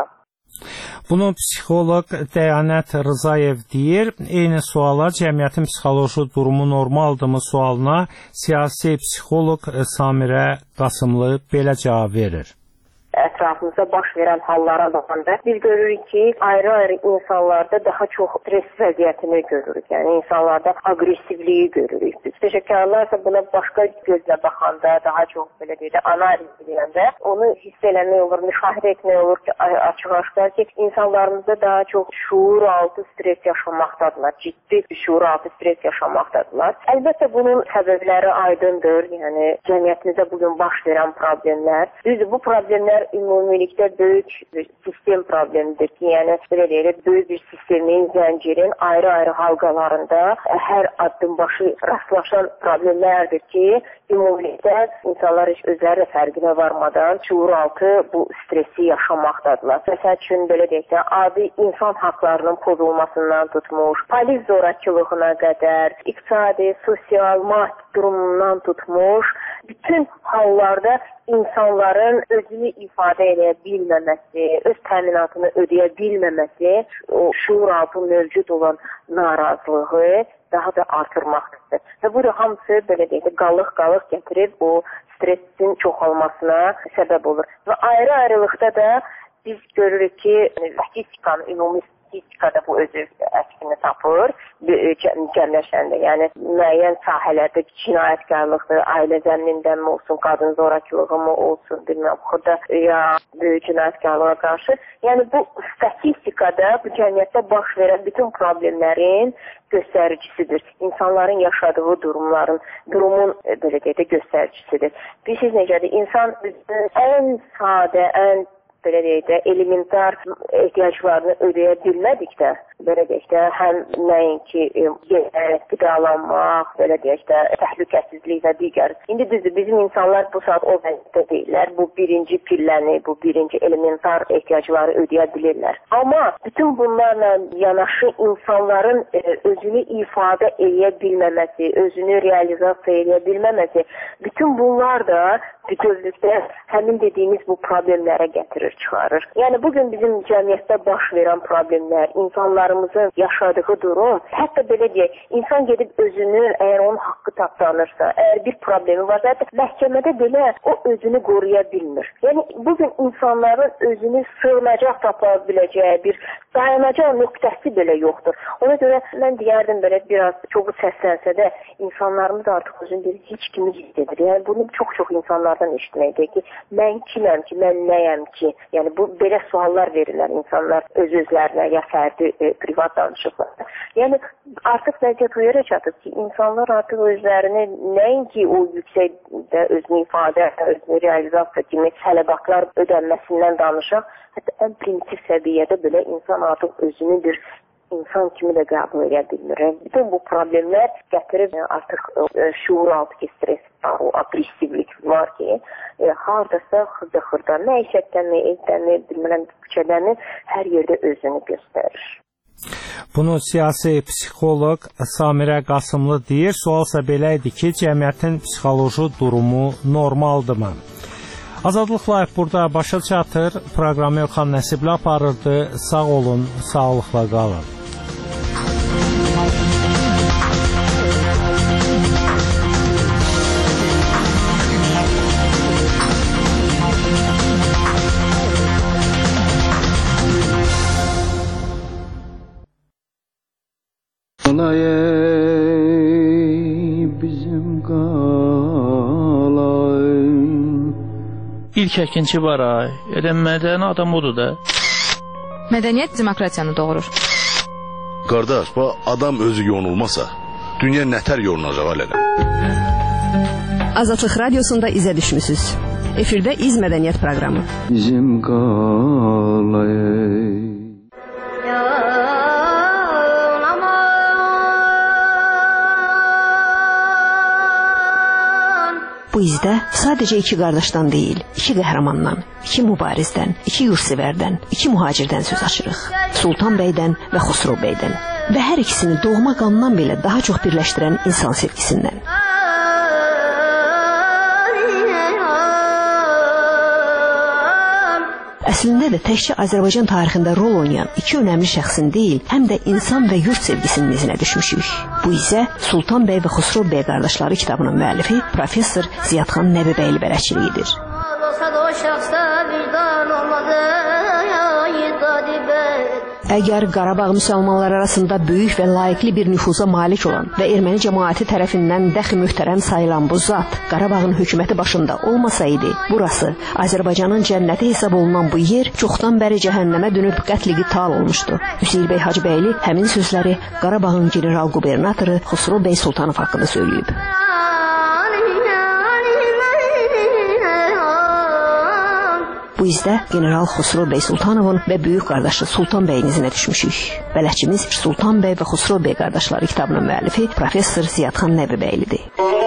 Bunu psixoloq Dəyanət Rızayev deyir. Eyni suala cəmiyyətin psixoloji durumu normaldırmı sualına siyasi psixoloq Samirə Qasımlı belə cavab verir. Ətrafımızda baş verən hallara baxanda biz görürük ki, ayrı-ayrı insanlarda daha çox stres vəziyyətini görürük. Yəni insanlarda aqressivliyi görürük. Biz peşəkarlarsa buna başqa gözlə baxanda, daha çox belə deyək də analiz edəndə onu hiss eləmək olur, müşahidə etmək olur ki, açıq-aşkar ki, insanlarımızda daha çox şuur altı stres yaşamaqdadırlar. Ciddi şuur altı stres yaşamaqdadırlar. Əlbəttə bunun səbəbləri aydındır. Yəni cəmiyyətimizdə bugün baş verən problemlər. Düzdür, bu problemlər ümumilikdə böyük bir sistem problemidir ki, yəni belə deyək, böyük bir sistemin, zəncirin ayrı-ayrı halqalarında hər addım başı rastlaşan problemlərdir ki, ümumilikdə insanlar heç özləri fərqinə varmadan şuur altı bu stresi yaşamaqdadırlar. Məsəl üçün belə deyək də, adi insan haqlarının pozulmasından tutmuş, polis zorakılığına qədər, iqtisadi, sosial, maddi durumundan tutmuş, bütün hallarda insanların özünü ifadə edə bilməməsi, öz təminatını ödəyə bilməməsi, o şuur altı mövcud olan narazılığı daha da artırmaqdır. Və bu da hamısı belə deyək, qalıq-qalıq gətirib o stresin çoxalmasına səbəb olur. Və ayrı-ayrılıqda da biz görürük ki, statistikanın, ümumi statistikada bu özü əksini tapır, cəmləşəndə. Yəni, müəyyən sahələrdə cinayətkarlıqdır, ailə zəmnindən mi olsun, qadın zorakılığı mı olsun, bilməm, xırda ya böyük cinayətkarlığa qarşı. Yəni, bu statistikada bu cəmiyyətdə baş verən bütün problemlərin göstəricisidir. İnsanların yaşadığı durumların, durumun belə deyək də göstəricisidir. Bilirsiniz necədir? İnsan ən sadə, ən belə deyək də, elementar ehtiyaclarını ödəyə bilmədikdə, belə deyək də, həm nəinki yemək, qidalanmaq, belə deyək də, təhlükəsizlik və digər. İndi düzdür, bizim insanlar bu saat o vəziyyətdə deyirlər, bu birinci pilləni, bu birinci elementar ehtiyacları ödəyə bilirlər. Amma bütün bunlarla yanaşı insanların özünü ifadə edə bilməməsi, özünü realizasiya edə bilməməsi, bütün bunlar da bütövlükdə həmin dediyimiz bu problemlərə gətirir, çıxarır. Yəni bugün bizim cəmiyyətdə baş verən problemlər, insanlarımızın yaşadığı durum, hətta belə deyək, insan gedib özünü, əgər onun haqqı tapdanırsa, əgər bir problemi varsa, hətta məhkəmədə belə o özünü qoruya bilmir. Yəni bugün insanların özünü sığınacaq tapa biləcəyi bir dayanacaq nöqtəsi belə yoxdur. Ona görə mən deyərdim belə biraz çoxu səslənsə də insanlarımız artıq özünü bir heç kimi hiss edir. Yəni bunu çox-çox insanlardan eşitməkdir ki, mən kiməm ki, mən nəyəm ki? Yəni bu belə suallar verirlər insanlar öz-özlərinə ya fərdi e, privat danışıqlarda. Yəni artıq vəziyyət o yerə çatıb ki, insanlar artıq özlərini nəinki o yüksəkdə özünü ifadə, özünü realizasiya kimi tələbatlar ödənməsindən danışaq, hətta ən primitiv səviyyədə belə insan artıq özünü bir insan kimi də qəbul edə bilmir. Bütün bu problemlər gətirib artıq şuur altı stres, o aqressivlik var ki, e, hardasa xırda-xırda məişətdənmi, evdənmi, bilmirəm, küçədənmi hər yerdə özünü göstərir. Bunu siyasi psixoloq Samirə Qasımlı deyir. Sualsa belə idi ki, cəmiyyətin psixoloji durumu normaldırmı? Azadlıq Live burada başa çatır. Proqramı Elxan Nəsibli aparırdı. Sağ olun, sağlıqla qalın. İlk əkinçi var ay. Elə mədəni adam odur da. Mədəniyyət demokratiyanı doğurur. Qardaş, bu adam özü yonulmasa, dünya nətər yonulacaq alələ? Azadlıq Radiosunda izə düşmüsünüz. Efirdə İz Mədəniyyət proqramı. Bizim qalayı Bu izdə sadəcə iki qardaşdan deyil, iki qəhrəmandan, iki mübarizdən, iki yurtsevərdən, iki mühacirdən söz açırıq. Sultan bəydən və Xosrov bəydən. Və hər ikisini doğma qandan belə daha çox birləşdirən insan sevgisindən. Əslində də təkcə Azərbaycan tarixində rol oynayan iki önəmli şəxsin deyil, həm də insan və yurt sevgisinin izinə düşmüşük. Bu isə Sultan bəy və Xosrov bəy qardaşları kitabının müəllifi professor Ziyadxan Nəbibəyli bələdçiliyidir. Əgər Qarabağ müsəlmanlar arasında böyük və layiqli bir nüfuza malik olan və erməni cəmaəti tərəfindən dəxi möhtərəm sayılan bu zat Qarabağın hökuməti başında olmasaydı, burası Azərbaycanın cənnəti hesab olunan bu yer çoxdan bəri cəhənnəmə dönüb qətl-i qital olmuşdu. Hüseyl bəy Hacıbəyli həmin sözləri Qarabağın general qubernatoru Xosrov bəy Sultanov haqqında söyləyib. Bu izdə general Xosrov bəy Sultanovun və böyük qardaşı Sultan bəyin izinə düşmüşük. Bələdçimiz Sultan bəy və Xosrov bəy qardaşları kitabının müəllifi professor Ziyadxan Nəbibəylidir.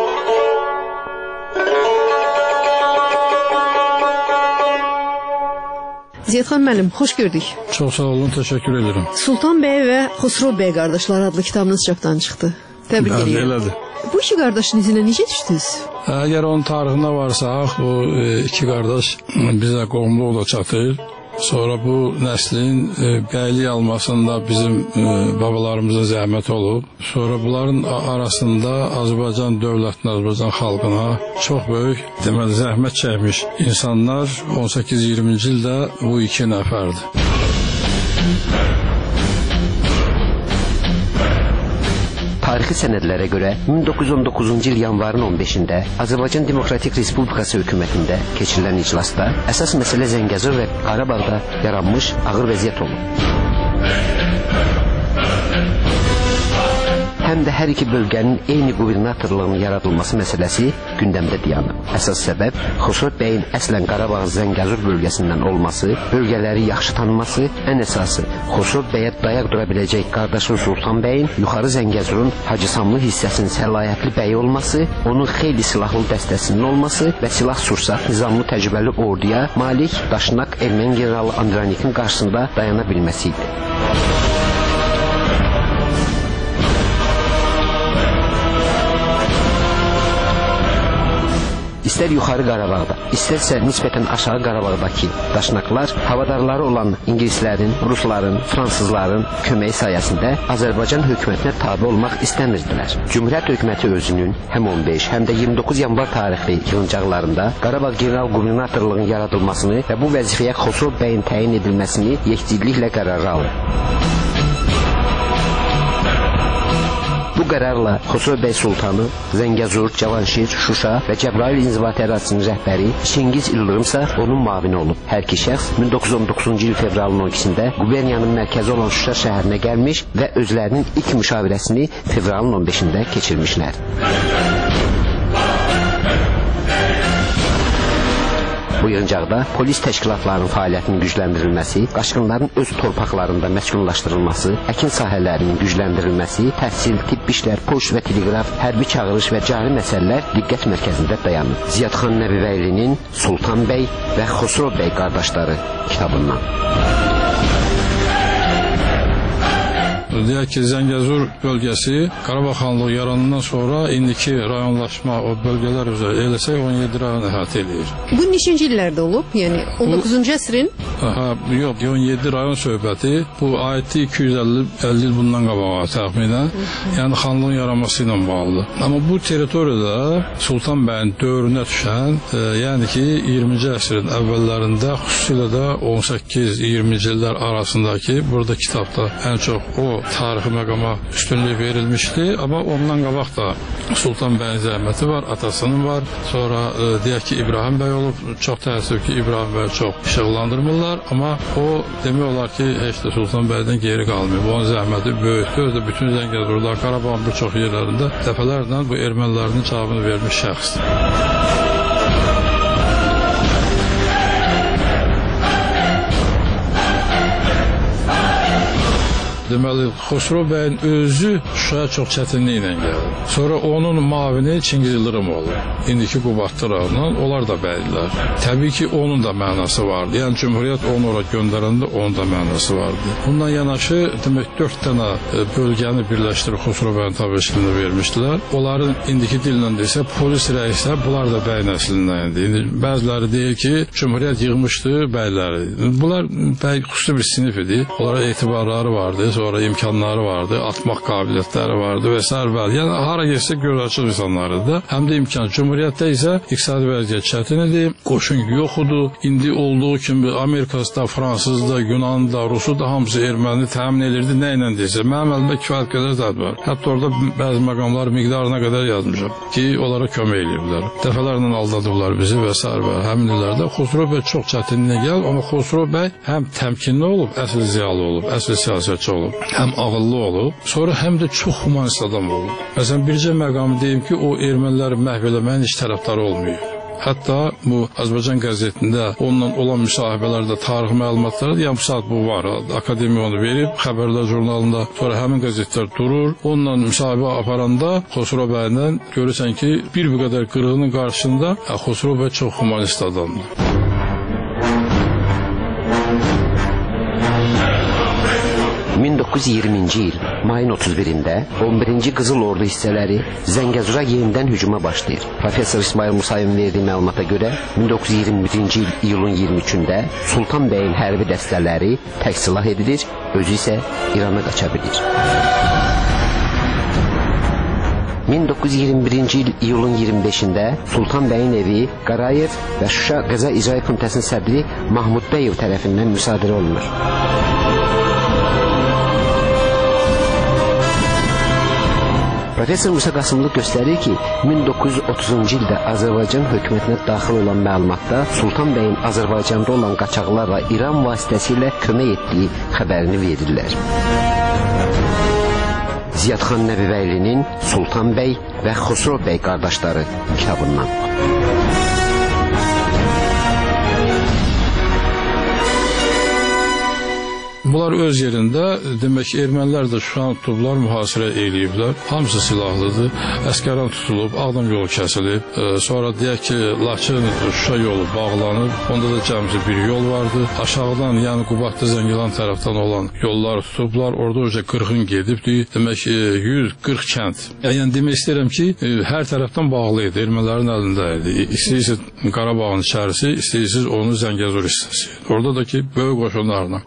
Ziyadxan müəllim, xoş gördük. Çox sağ olun, təşəkkür ederim. Sultan bəy və Xosrov bəy qardaşları adlı kitabınız çapdan çıxdı. Təbrik edirəm. Elədir. Bu iki qardaşın izinə necə düşdünüz? Əgər onun tarixində varsaq, o iki qardaş bizə qohumlu ola çatır. Sonra bu nəslin bəylik almasında bizim babalarımızın zəhmət olub. Sonra bunların arasında Azərbaycan dövlətinə, Azərbaycan xalqına çox böyük deməli zəhmət çəkmiş insanlar on səkkiz iyirminci ildə bu iki nəfərdir. Tarixi sənədlərə görə min doqquz yüz on doqquzuncu il yanvarın on beşində Azərbaycan Demokratik Respublikası hökumətində keçirilən iclasda əsas məsələ Zəngəzur və Qarabağda yaranmış ağır vəziyyət olub. Həm də hər iki bölgənin eyni qubernatorluğunun yaradılması məsələsi gündəmdə dayanıb. Əsas səbəb Xosrov bəyin əslən Qarabağ Zəngəzur bölgəsindən olması, bölgələri yaxşı tanıması, ən əsası Xosrov bəyə dayaq dura biləcək qardaşı Sultan bəyin yuxarı Zəngəzurun Hacısamlı hissəsinin səlahiyyətli bəyi olması, onun xeyli silahlı dəstəsinin olması və silah sursat nizamlı təcrübəli orduya malik Daşnak erməni generalı Andranikin qarşısında dayana bilməsi idi. İstər yuxarı Qarabağda, istərsə nisbətən aşağı Qarabağdakı daşnaqlar havadarları olan ingilislərin, rusların, fransızların köməyi sayəsində Azərbaycan hökumətinə tabe olmaq istəmirdilər. Cümhuriyyət hökuməti özünün həm on beş, həm də iyirmi doqquz yanvar tarixli yığıncaqlarında Qarabağ general qubernatorluğunun yaradılmasını və bu vəzifəyə Xosrov bəyin təyin edilməsini yekdilliklə qərara alır. Bu qərarla Xosrov bəy Sultanı, Zəngəzur, Cavanşir, Şuşa və Cəbrayıl inzibati ərazisinin rəhbəri Çingiz İldırımsa onun müavini olub. Hər iki şəxs min doqquz yüz on doqquzuncu il fevralın on ikisində quberniyanın mərkəzi olan Şuşa şəhərinə gəlmiş və özlərinin ilk müşavirəsini fevralın on beşində keçirmişlər. Bu yığıncaqda polis təşkilatlarının fəaliyyətinin gücləndirilməsi, qaçqınların öz torpaqlarında məskunlaşdırılması, əkin sahələrinin gücləndirilməsi, təhsil, tibbi işlər, poçt və teleqraf, hərbi çağırış və cari məsələlər diqqət mərkəzində dayanır. Ziyadxan Nəbibəylinin Sultan bəy və Xosrov bəy qardaşları kitabından. deyək ki, Zəngəzur bölgəsi Qarabağ xanlığı yaranandan sonra indiki rayonlaşma o bölgələr üzrə eləsək on yeddi rayon əhatə eləyir. Bu neçinci illərdə olub? Yəni on doqquzuncu əsrin? Aha, yox, on yeddi rayon söhbəti. Bu ayətdə iki yüz əlli il bundan qabağa təxminən. Yəni xanlığın yaranması ilə bağlıdır. Amma bu territoriyada Sultan bəyin dövrünə düşən, e, yəni ki, iyirminci əsrin əvvəllərində, xüsusilə də on səkkiz iyirminci illər arasındakı burada kitabda ən çox o tarixi məqama üstünlük verilmişdi. Amma ondan qabaq da Sultan bəyin zəhməti var, atasının var. Sonra e, deyək ki, İbrahim bəy olub. Çox təəssüf ki, İbrahim bəy çox işıqlandırmırlar. Amma o demək olar ki, heç də Sultan bəydən geri qalmıyor. Bu onun zəhməti böyükdür. Özü də bütün Zəngəzurda, Qarabağın bir çox yerlərində dəfələrlə bu ermənilərin cavabını vermiş şəxsdir. Deməli, Xosrov bəyin özü Şuşaya çox çətinliklə gəldi. Sonra onun mavini Çingiz Yıldırım oldu. İndiki Qubadlı rayonundan, onlar da bəydilər. Təbii ki, onun da mənası vardı. Yəni, Cümhuriyyət onu ora göndərəndə onun da mənası vardı. Bundan yanaşı, demək, dörd dənə bölgəni birləşdirib Xosrov bəyin tabiçiliyini vermişdilər. Onların indiki dillə desə, polis rəislər, bunlar da bəy nəslindən idi. İndi bəziləri deyir ki, Cümhuriyyət yığmışdı bəyləri. Bunlar bəy xüsusi bir sinif idi. Onlara etibarları vardı. Sonra imkanları vardı, atmaq qabiliyyətləri vardı və s. Yəni, hara gəlsə göz açıq insanlardı da. Həm də imkan. Cumhuriyyətdə isə iqtisadi vəziyyət çətin idi, qoşun yox idi. İndi olduğu kimi Amerikasında, Fransızda, Yunanında, Rusuda hamısı erməni təmin edirdi. Nə ilə deyirsə, mənim əlimdə kifayət qədər zəd var. Hətta orada bəzi məqamlar miqdarına qədər yazmışam ki, onlara kömək edirlər. Dəfələrlə aldadıblar bizi və s. Həmin illərdə Xosrov bəy çox çətinliyə gəl, amma Xosrov bəy həm təmkinli olub, əsl ziyalı olub, əsl siyasətçi olub. Həm ağıllı olub, sonra həm də çox humanist adam olub. Məsələn, bircə məqamı deyim ki, o erməniləri məhv eləməyin heç tərəfdarı olmuyor. Hətta bu Azərbaycan qəzetində onunla olan müsahibələrdə tarixi məlumatları, yəni bu saat bu var, akademiya onu verib, xəbərlər jurnalında, sonra həmin qəzetlər durur, onunla müsahibə aparanda Xosrov bəylə görürsən ki, bir bu qədər qırığının qarşısında Xosrov bəy çox humanist adamdır. min doqquz yüz iyirminci il mayın otuz birində on birinci Qızıl Ordu hissələri Zəngəzura yenidən hücuma başlayır. Professor İsmail Musayevin verdiyi məlumata görə min doqquz yüz iyirmi birinci il iyulun iyirmi üçündə Sultan bəyin hərbi dəstələri təksilah edilir, özü isə İrana qaça bilir. min doqquz yüz iyirmi birinci il iyulun iyirmi beşində Sultan bəyin evi Qarayev və Şuşa Qəza İcra Komitəsinin sədri Mahmud Bəyev tərəfindən müsadirə olunur. Professor Musa Qasımlı göstərir ki, min doqquz yüz otuzuncu ildə Azərbaycan hökumətinə daxil olan məlumatda Sultan bəyin Azərbaycanda olan qaçaqlarla İran vasitəsilə kömək etdiyi xəbərini verirlər. Ziyadxan Nəbibəylinin Sultan bəy və Xosrov bəy qardaşları kitabından. Bunlar öz yerində, demək ki, ermənilər də Şuşanı tutublar, mühasirə eləyiblər. Hamısı silahlıdır, əskəran tutulub, Ağdam yolu kəsilib. E, sonra deyək ki, Laçın Şuşa yolu bağlanıb, onda da cəmsi bir yol vardı. Aşağıdan, yəni Qubadlı Zəngilan tərəfdən olan yolları tutublar, orada öncə qırxın gedibdir. Demək ki, yüz qırx kənd. Yəni demək istəyirəm ki, e, hər tərəfdən bağlı idi, ermənilərin əlində idi. İstəyirsiniz Qarabağın içərisi, istəyirsiniz onun Zəngəzur hissəsi. Orada da ki, böyük qoşunlarla.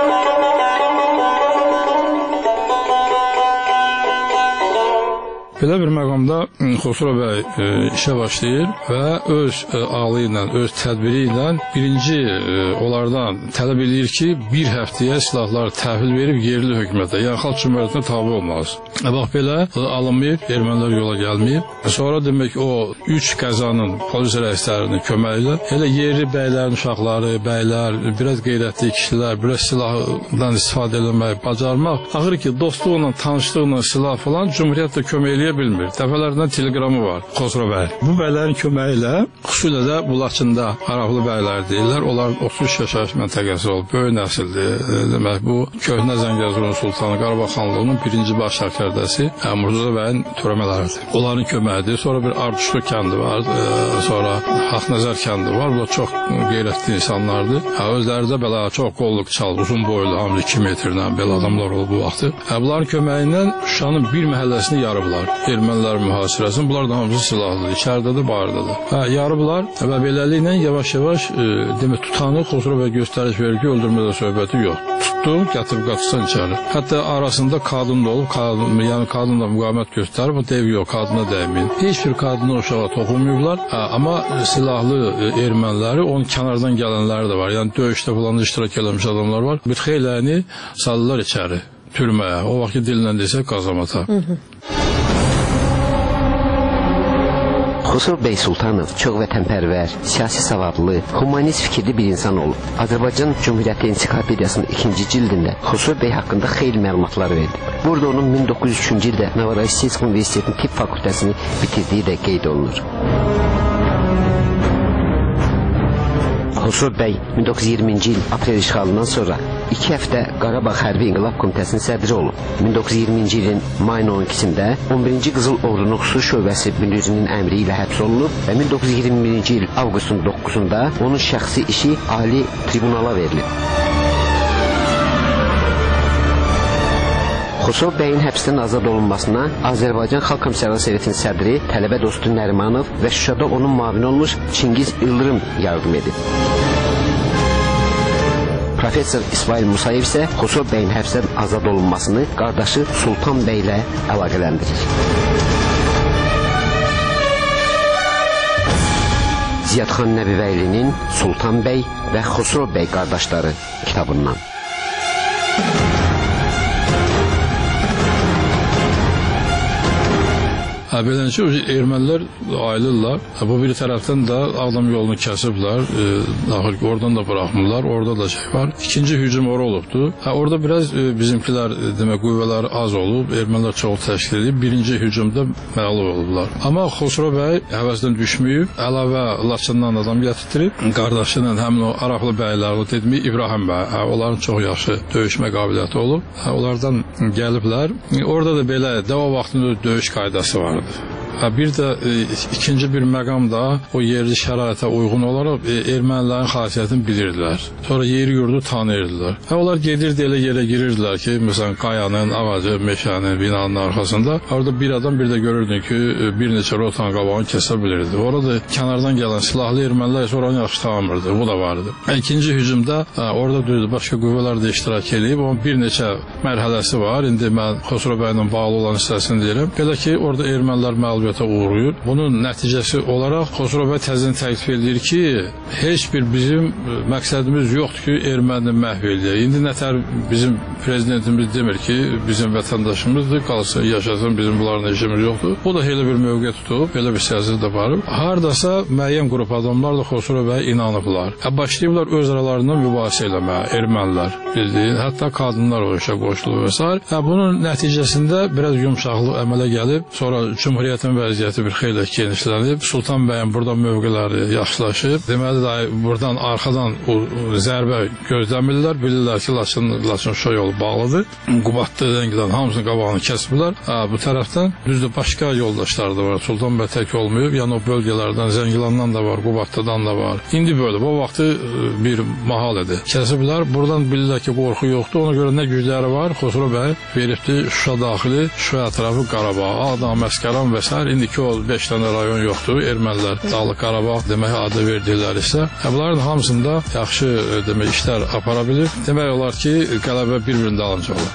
Belə bir məqamda Xosrov bəy e, işə başlayır və öz e, ağlı ilə, öz tədbiri ilə birinci e, onlardan tələb edir ki, bir həftəyə silahları təhvil verib yerli hökumətə, yəni xalq cümhuriyyətinə tabi olmaz. E, bax belə e, alınmayıb, ermənilər yola gəlməyib. E, sonra demək o üç qəzanın polis rəislərinin köməyi ilə elə yerli bəylərin uşaqları, bəylər, biraz qeyrətli kişilər, biraz silahdan istifadə eləmək, bacarmaq. Axır ki, dostluqla, tanışlıqla silah falan cümhuriyyətlə kömək eləyir. söyləyə bilmir. Dəfələrdən teleqramı var Xosrov bəy. Bu bəylərin köməyi ilə xüsusilə də bu Laçında Araqlı bəylər deyirlər. Onların otuz üç yaşayış məntəqəsi olub, böyük nəsildir. Demək bu köhnə Zəngəzurun Sultanı Qarabağ xanlığının birinci baş sərkərdəsi Murtuza bəyin törəmələridir. Onların köməyidir. Sonra bir Arduşlu kəndi var, sonra Haqnəzər kəndi var. Bu da çox qeyrətli insanlardır. Özləri də belə çox qolluk çalıb, uzun boylu, hamı iki metrdən belə adamlar olub bu vaxtı. Bunların köməyi Şuşanın bir məhəlləsini yarıblar. Ermənilər mühasirəsini. Bunlar da hamısı silahlıdır. İçəridədir, bardadır. Hə, yarıblar və beləliklə yavaş-yavaş e, demək tutanı Xosrov bəy göstəriş verir ki, öldürmədə söhbəti yox. Tutdu, gətirib qaçsan içəri. Hətta arasında qadın da olub, qadın, yəni qadın da müqavimət göstərib, o dev yox, qadına dəyməyin. Heç bir qadını uşağa toxunmayıblar. Hə, amma silahlı e, erməniləri, onun kənardan gələnləri də var. Yəni döyüşdə falan iştirak eləmiş adamlar var. Bir xeyləni salırlar içəri. Türməyə, o vaxt dillə desək qazamata. Xosrov bəy Sultanov çox vətənpərvər, siyasi savadlı, humanist fikirli bir insan olub. Azərbaycan Cümhuriyyəti Ensiklopediyasının ikinci cildində Xosrov bəy haqqında xeyli məlumatlar verdi. Burada onun min doqquz yüz üçüncü ildə Novorossiysk Universitetinin tibb fakültəsini bitirdiyi də qeyd olunur. Xosrov bəy min doqquz yüz iyirminci il aprel işğalından sonra iki həftə Qarabağ Hərbi İnqilab Komitəsinin sədri olub. min doqquz yüz iyirminci ilin mayın on ikisində on birinci Qızıl Ordunun xüsusi şöbəsi müdirinin əmri ilə həbs olunub və min doqquz yüz iyirmi birinci il avqustun doqquzunda onun şəxsi işi Ali Tribunala verilib. Xosrov bəyin həbsdən azad olunmasına Azərbaycan Xalq Komissarları Sovetinin sədri tələbə dostu Nərimanov və Şuşada onun müavini olmuş Çingiz İldırım yardım edib. Professor İsmail Musayev isə Xosrov bəyin həbsdən azad olunmasını qardaşı Sultan bəy ilə əlaqələndirir. Ziyadxan Nəbibəylinin Sultan bəy və Xosrov bəy qardaşları kitabından. Beləcə ermənilər ayrılırlar. Bu bir tərəfdən də Ağdam yolunu kəsiblər. Daxil oradan da buraxmırlar. Orada da şey var. İkinci hücum ora olubdu. Ha, orada biraz e, bizimkilər demək qüvvələri az olub, ermənilər çox təşkil edib. Birinci hücumda məğlub olublar. Amma Xosrov bəy həvəsdən düşməyib, əlavə Laçından adam gətirib, qardaşının həmin o Araqlı bəyləri dedimi İbrahim bəy, ha, onların çox yaxşı döyüşmə qabiliyyəti olub. Ha, onlardan gəliblər. Orada da belə dəva vaxtında döyüş qaydası var. Bir də e, ikinci bir məqam da o yerli şəraitə uyğun olaraq e, ermənilərin xasiyyətini bilirdilər. Sonra yeri yurdu tanıyırdılar. Hə, onlar gedirdi elə yerə girirdilər ki, məsələn qayanın, ağacı, meşənin, binanın arxasında. Orada bir adam bir də görürdün ki, bir neçə rotanın qabağını kəsə bilirdi. Orada kənardan gələn silahlı ermənilər oranı yaxşı tanımırdı. Bu da vardı. Hə, ikinci hücumda hə, orada düzdür, başqa qüvvələr də iştirak edib. Onun bir neçə mərhələsi var. İndi mən Xosrov bəylə bağlı olan hissəsini deyirəm. Belə ki, orada ermənilər məğlub uğrayır. Bunun nəticəsi olaraq Xosrov bəy təzədən təklif edir ki, heç bir bizim məqsədimiz yoxdur ki, erməni məhv eləyək. İndi nətər bizim prezidentimiz demir ki, bizim vətəndaşımızdır, qalsın, yaşasın, bizim bunların işimiz yoxdur. O da elə bir mövqe tutub, elə bir siyasət də varıb. Hardasa müəyyən qrup adamlar da Xosrov bəyə inanıblar. Başlayıblar öz aralarında mübahisə eləməyə, ermənilər, bildiyin, hətta qadınlar o işə qoşulur və s. Bunun nəticəsində biraz yumşaqlıq əmələ gəlib, sonra Cümhuriyyətin vəziyyəti bir xeyli genişlənib. Sultan bəyin burada mövqeləri yaxşılaşıb. Deməli də buradan arxadan o zərbə gözləmirlər. Bilirlər ki, Laçın, Laçın Şuşa yolu bağlıdır. Qubadlı, Zəngilan hamısının qabağını kəsmirlər. Bu tərəfdən düzdür başqa yoldaşlar da var. Sultan bəy tək olmayıb. Yəni o bölgələrdən Zəngilandan da var, Qubadlıdan da var. İndi böyle. Bu vaxtı bir mahal idi. Kəsiblər. Buradan bilirlər ki, qorxu yoxdur. Ona görə nə gücləri var? Xosrov bəy veribdi Şuşa daxili, Şuşa ətrafı Qarabağ, Ağdam, Məskəran və s. İndiki o beş dənə rayon yoxdur. Ermənilər Dağlıq Qarabağ demək adı verdilər isə. Bunların hamısında yaxşı demək işlər apara bilir. Demək olar ki, qələbə bir-birinin dalınca olur.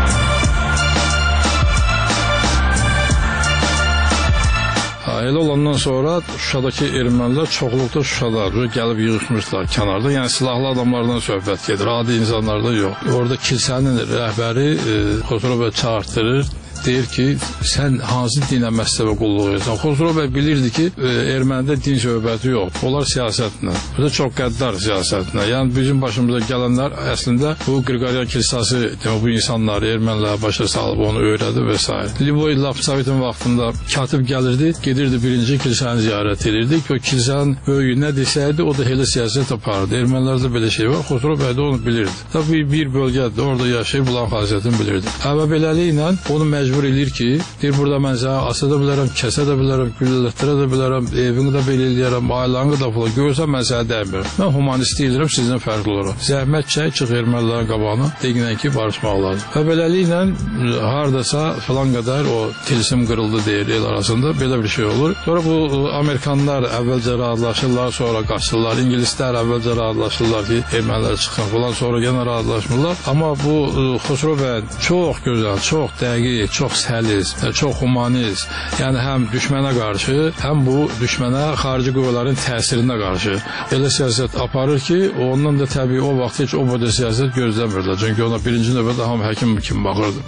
Elə olandan sonra Şuşadakı ermənilər çoxluqda Şuşada gəlib yığışmışlar kənarda. Yəni silahlı adamlardan söhbət gedir, adi insanlardan yox. Orada kilsənin rəhbəri e, Xosrov bəy çağırtdırır. deyir ki, sən hansı dinə məzhəbə qulluq edirsən? Xosrov bəy bilirdi ki, e, ermənidə din söhbəti yox. Onlar siyasətlə. Bu da çox qəddar siyasətlə. Yəni bizim başımıza gələnlər əslində bu Qriqoryan kilsası, demək, bu insanları ermənilər başa salıb onu öyrədi və s. Livoy lap Sovetin vaxtında katib gəlirdi, gedirdi birinci kilsəni ziyarət edirdi ki, o kilsənin böyüyü nə desəydi, o da elə siyasət apardı. Ermənilərdə belə şey var. Xosrov bəy də onu bilirdi. Tabii bir bölgədə orada yaşayıb bulan xasiyyətini bilirdi. Və beləliklə onu məcbur edir ki, deyir, burada mən sənə asada bilərəm, kəsə də bilərəm, güllətlərə də bilərəm, evini də belə eləyərəm, ailəni də falan. Görürsən, mən sənə dəymirəm. Mən humanist deyilirəm, sizdən fərqli olarak. Zəhmət çək, çıx ermənilərin qabağına, deginən ki, barışmaq lazım. Və beləliklə hardasa falan qədər o tilsim qırıldı deyir el arasında, belə bir şey olur. Sonra bu Amerikanlar əvvəlcə razılaşırlar, sonra qaçırlar. İngilislər əvvəlcə razılaşırlar ki, ermənilər çıxın falan, sonra yenə razılaşmırlar. Amma bu Xosrov bəy çox gözəl, çox dəqiq, çox səlis, çox humanist, yəni həm düşmənə qarşı, həm bu düşmənə xarici qüvvələrin təsirinə qarşı elə siyasət aparır ki, ondan da təbii o vaxt heç o boyda siyasət gözləmirlər. Çünki ona birinci növbədə hamı həkim kimi baxırdı.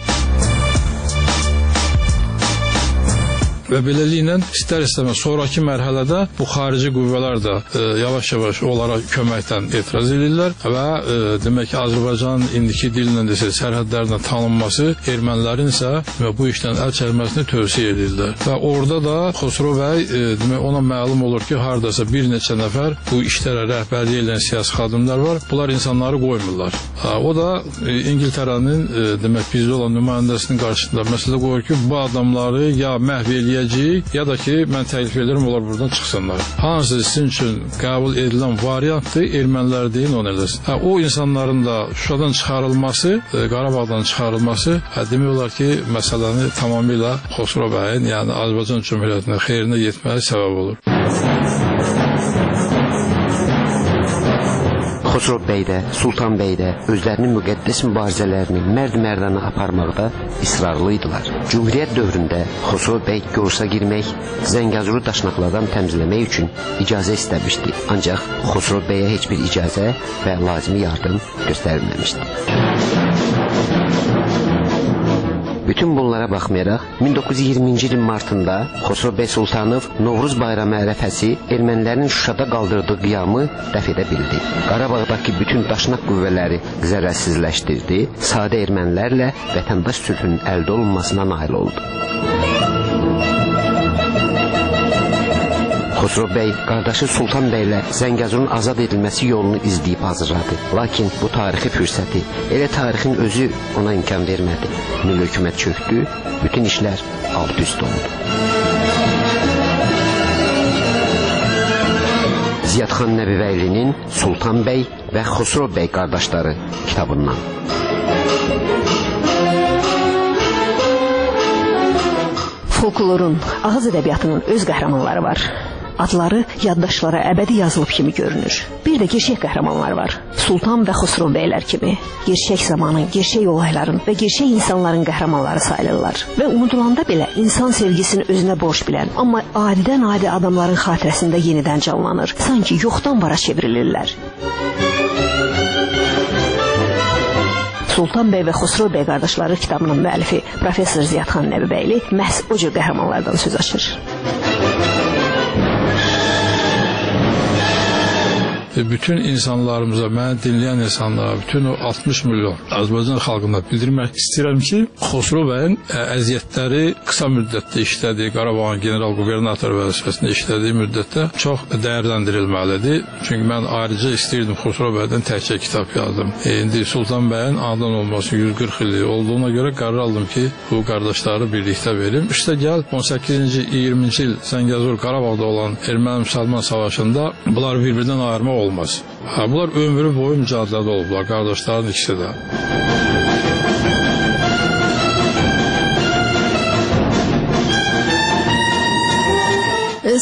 Və beləliklə istər-istəməz sonraki mərhələdə bu xarici qüvvələr də e, yavaş-yavaş onlara köməkdən etiraz edirlər və e, demək ki, Azərbaycanın indiki dillə desə sərhədlərlə tanınması ermənilərin isə və bu işdən əl çəkməsini tövsiyə edirlər. Və orada da Xosrov bəy e, demək ona məlum olur ki, hardasa bir neçə nəfər bu işlərə rəhbərlik edən siyasi xadimlər var. Bunlar insanları qoymurlar. Ha, o da e, İngiltərənin e, demək bizdə olan nümayəndəsinin qarşısında məsələ qoyur ki, bu adamları ya məhv eləyəcək, ya da ki, mən təklif edirəm, onlar buradan çıxsınlar. Hansı sizin üçün qəbul edilən variantdır, ermənilər deyin, onu eləsin. Hə, o insanların da Şuşadan çıxarılması, e, Qarabağdan çıxarılması, hə, demək olar ki, məsələni tamamilə Xosrov bəyin, yəni Azərbaycan Cümhuriyyətinə xeyrinə yetməyə səbəb olur. Xosrov bəy də, Sultan bəy də özlərinin müqəddəs mübarizələrini mərd-mərdana aparmaqda israrlıydılar. Cumhuriyyət dövründə Xosrov bəy Gorsa girmək, Zəngəzuru daşnaqlardan təmizləmək üçün icazə istəmişdi. Ancaq Xosrov bəyə heç bir icazə və lazımi yardım göstərilməmişdi. Bütün bunlara baxmayaraq, min doqquz yüz iyirminci ilin martında Xosrov bəy Sultanov Novruz bayramı ərəfəsi ermənilərin Şuşada qaldırdığı qiyamı dəf edə bildi. Qarabağdakı bütün daşnaq qüvvələri zərərsizləşdirdi, sadə ermənilərlə vətəndaş sülhünün əldə olunmasına nail oldu. Xosrov bəy qardaşı Sultan bəylə Zəngəzurun azad edilməsi yolunu izləyib hazırladı. Lakin bu tarixi fürsəti, elə tarixin özü ona imkan vermədi. Milli hökumət çöktü, bütün işlər alt-üst oldu. Ziyadxan Nəbibəylinin Sultan bəy və Xosrov bəy qardaşları kitabından. Folklorun, ağız ədəbiyyatının öz qəhrəmanları var. Adları yaddaşlara əbədi yazılıb kimi görünür. Bir də gerçək qəhrəmanlar var. Sultan və Xosrov bəylər kimi. Gerçək zamanın, gerçək olayların və gerçək insanların qəhrəmanları sayılırlar. Və unudulanda belə insan sevgisini özünə borc bilən, amma adidən adi adamların xatirəsində yenidən canlanır. Sanki yoxdan vara çevrilirlər. Sultan bəy və Xosrov bəy qardaşları kitabının müəllifi Professor Ziyadxan Nəbibəyli məhz o cür qəhrəmanlardan söz açır. Bütün insanlarımıza, məni dinləyən insanlara, bütün o altmış milyon Azərbaycan xalqına bildirmək istəyirəm ki, Xosrov bəyin əziyyətləri qısa müddətdə işlədiyi, Qarabağın general qubernator vəzifəsində işlədiyi müddətdə çox dəyərləndirilməlidir. Çünki mən ayrıca istəyirdim Xosrov bəydən təkcə kitab yazdım. E, indi Sultan bəyin anadan olması yüz qırx illik olduğuna görə qərar aldım ki, bu qardaşları birlikdə verim. İşte gəl on səkkizinci iyirminci il Zəngəzur Qarabağda olan Erməni-Müsəlman savaşında bunlar bir-birindən ayırmaq olmaz. Ha, bunlar ömrü boyu mücadilədə olublar, qardaşların ikisi də.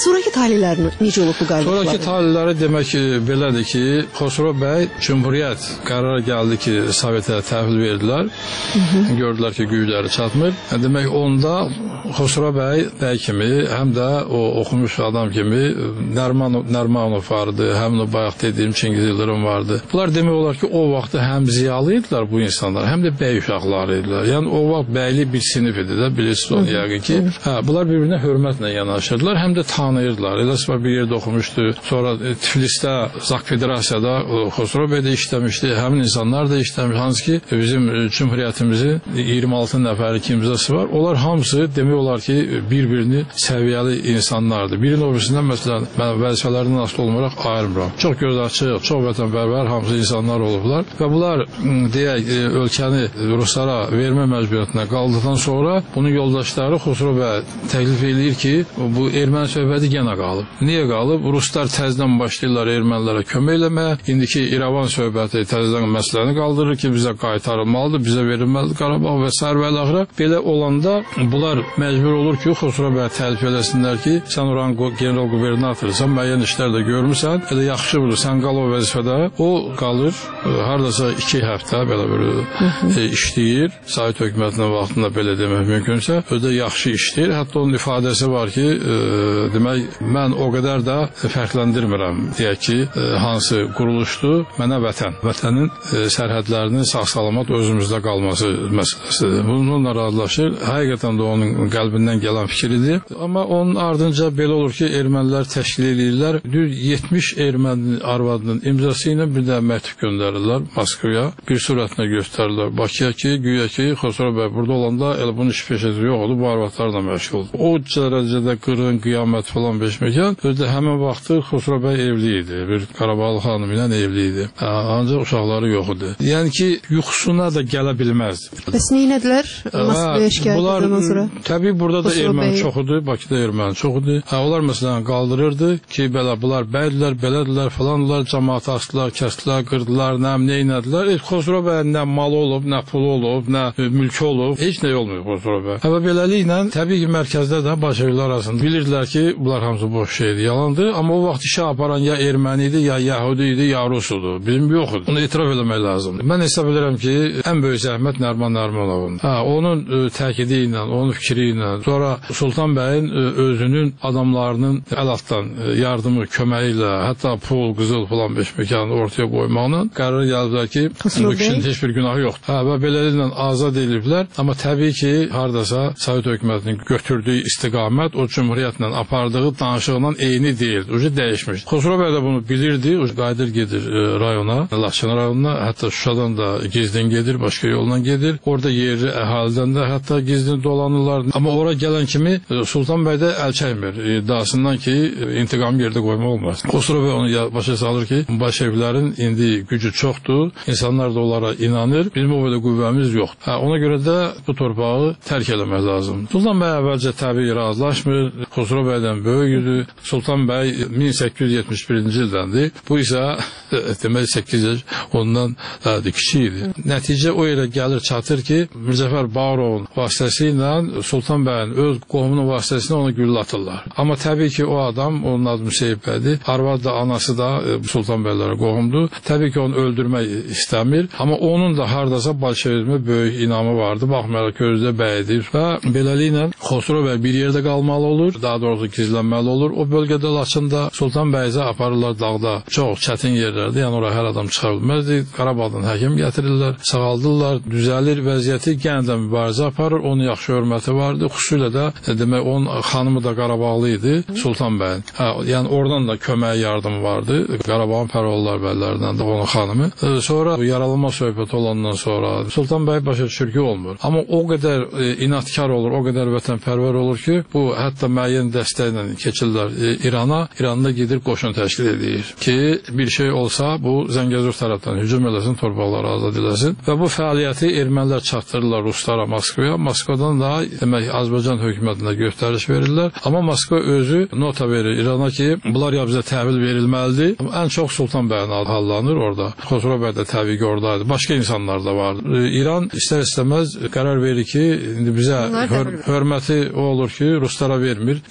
Sonraki talihləri necə olub bu qardaşların? Sonraki talihləri demək ki, belədir ki, Xosrov bəy Cümhuriyyət qərara gəldi ki, Sovetə təhvil verdilər. Hı -hı. Gördülər ki, gücləri çatmır. Demək, onda Xosrov bəy bəy kimi, həm də o oxumuş adam kimi Nərmanov, Nərmanov vardı, həm də bayaq dediyim Çingiz Yıldırım vardı. Bunlar demək olar ki, o vaxtda həm ziyalı idilər bu insanlar, həm də bəy uşaqları idilər. Yəni, o vaxt bəyli bir sinif idi də, bilirsiniz onu yəqin ki. Hə, bunlar bir-birinə hörmətlə yanaşırdılar, həm də tanıyırdılar. Eləsə bir yerdə oxumuşdu. Sonra Tiflisdə, Zak Federasiyada Xosrov bəy də işləmişdi, həmin insanlar da işləmiş. Hansı ki, bizim Cümhuriyyətimizin iyirmi altı nəfəri kimzası var. Onlar hamısı demək olar ki, bir-birini səviyyəli insanlardır. Birinin ofisindən, məsələn, mən vəzifələrindən asılı olmayaraq ayırmıram. Çox göz açıq, çox vətənpərvər hamısı insanlar olublar və bunlar, deyək, ölkəni Ruslara vermə məcburiyyətinə qaldıqdan sonra bunun yoldaşları Xosrov bəy təklif edir ki, bu erməni söhbəti yenə qalıb. Niyə qalıb? Ruslar təzdən başlayırlar ermənilərə kömək eləməyə. İndiki İrəvan söhbəti təzdən məsələni qaldırır ki, bizə qaytarılmalıdır, bizə verilməlidir Qarabağ və sair və l-axıra. Belə olanda bunlar məcbur olur ki, Xosrov bəy təlif eləsinlər ki, sən oranın general qubernatorsan, müəyyən işlər də görmüsən, elə yaxşı budur, sən qal o vəzifədə. O qalır, haradasa iki həftə belə böyle e, işləyir. Sovet hökumətinin vaxtında belə demək mümkünsə, özdə yaxşı işləyir. Hətta onun ifadəsi var ki, e, demək, mən o qədər də fərqləndirmirəm, deyək ki, e, hansı quruluşdur, mənə vətən, vətənin e, sərhədlərinin sağ-salamat özümüzdə qalması məsələsidir. Bununla razılaşır. Həqiqətən də onun qəlbindən gələn fikridir. Amma onun ardınca belə olur ki, ermənilər təşkil edirlər. Düz yetmiş erməni arvadının imzası ilə bir də məktub göndərirlər Moskvaya. Bir surətlə göstərirlər Bakıya ki, güya ki, Xosrov bəy burada olanda elə bunun iş peşəsi yox oldu, bu arvadlarla məşğul oldu. O dərəcədə qırğın, qiyamət falan beşməkan. Özdə həmin vaxtı Xosrov bəy evli idi. Bir Qarabağlı xanım ilə evli idi. Ancaq uşaqları yox idi. Yəni ki, yuxusuna da gələ bilməzdi. Bəs neynədilər Moskvaya şikayət edəndən sonra? Təbii burada da erməni çox idi, Bakıda erməni çox idi. Hə, onlar məsələn qaldırırdı ki, belə bunlar bəydilər, belədilər falandılar, cəmaatı asdılar, kəsdilər, qırdılar, nə neynədilər. E, Xosrov bəy nə malı olub, nə pulu olub, nə mülkü olub, heç nə olmuyor Xosrov bəy. Hə, beləliklə, təbii ki, mərkəzdə də başevlər arasında bilirdilər ki, bunlar hamısı boş şeydir, yalandır. Amma o vaxt işə aparan ya erməni idi, ya Yahudi idi, ya Rus idi. Bizim yox idi. Bunu etiraf eləmək lazımdır. Mən hesab edirəm ki, ən böyük zəhmət Nərman Nərmanovun. Hə, onun ə, təkidi ilə, onun fikri ilə, sonra Sultan bəyin ə, özünün adamlarının əl altdan ə, yardımı, köməyi ilə, hətta pul, qızıl falan beşməkanı ortaya qoymaqla qərar gəliblər ki, bu kişinin heç bir günahı yoxdur. Hə, və beləliklə azad ediliblər. Amma təbii ki, hardasa Sovet hökumətinin götürdüyü istiqamət o Cümhuriyyətlə apardığı danışıqla eyni deyil. Ucu dəyişmiş. Xosrov bəy də bunu bilirdi. Ucu qayıdır gedir ə, rayona, Laçın rayonuna, hətta Şuşadan da gizlin gedir, başqa yolla gedir. Orada yerli əhalidən də hətta gizlin dolanırlar. Amma ora gələn kimi Sultan bəy də əl çəkmir. İddiasından ki, intiqam yerdə qoymaq olmaz. Xosrov bəy onu başa salır ki, başevlərin indi gücü çoxdur, insanlar da onlara inanır, bizim o belə qüvvəmiz yoxdur. Hə, ona görə də bu torpağı tərk eləmək lazımdır. Sultan bəy əvvəlcə təbii razılaşmır, Xosrov bəydən böyük idi. Sultan bəy min səkkiz yüz yetmiş birinci ildəndir. Bu isə demək səkkiz yaş ondan daha kiçik idi. Nəticə o yerə gəlir, çatır ki, Mirzəfər Bağırovun vasitəsilə Sultan bəyin öz qohumunun vasitəsilə onu güllə atırlar. Amma təbii ki, o adam, onun adı Müseyib bəydir. Arvad da, anası da Sultan bəylərə qohumdur. Təbii ki, onu öldürmək istəmir. Amma onun da hardasa bolşevizmə böyük inamı vardı. Baxmayaraq gözdə bəydir və beləliklə Xosrov bəy bir yerdə qalmalı olur, daha doğrusu gizlənməli olur. O bölgədə Laçında Sultan bəyizə aparırlar dağda. Çox çətin yerlərdir. Yəni oraya hər adam çıxa bilməzdi. Qarabağdan həkim gətirirlər, sağaldırlar, düzəlir vəziyyəti, yenə də mübarizə aparır. Onun yaxşı hörməti vardı. Xüsusilə də e, demək onun xanımı da Qarabağlı idi, Sultan bəyin. Hə, yəni oradan da kömək yardımı vardı. Qarabağın Pərvallar bəylərindən də onun xanımı. E, sonra yaralanma söhbəti olandan sonra Sultan bəy başa düşür ki, olmur. Amma o qədər e, inatkar olur, o qədər vətənpərvər olur ki, bu hətta müəyyən dəstəklə keçirlər e, İrana. İranda gedir qoşun təşkil edir ki, bir şey olsa bu Zəngəzur tərəfdən hücum eləsin, torpaqları azad eləsin və bu fəaliyyəti ermənilər çatdırırlar Ruslara, Moskvaya. Moskvadan da demək Azərbaycan hökumətinə göstəriş verirlər. Amma Moskva özü nota verir İrana ki, bunlar ya bizə təhvil verilməlidir. Amma ən çox Sultan bəyin hallanır orada. Xosrov bəy də təbii ki, oradaydı. Başqa insanlar da vardı. İran istər-istəməz qərar verir ki, indi bizə hör hörməti o olur ki, Ruslara vermir. Deyir ki, hara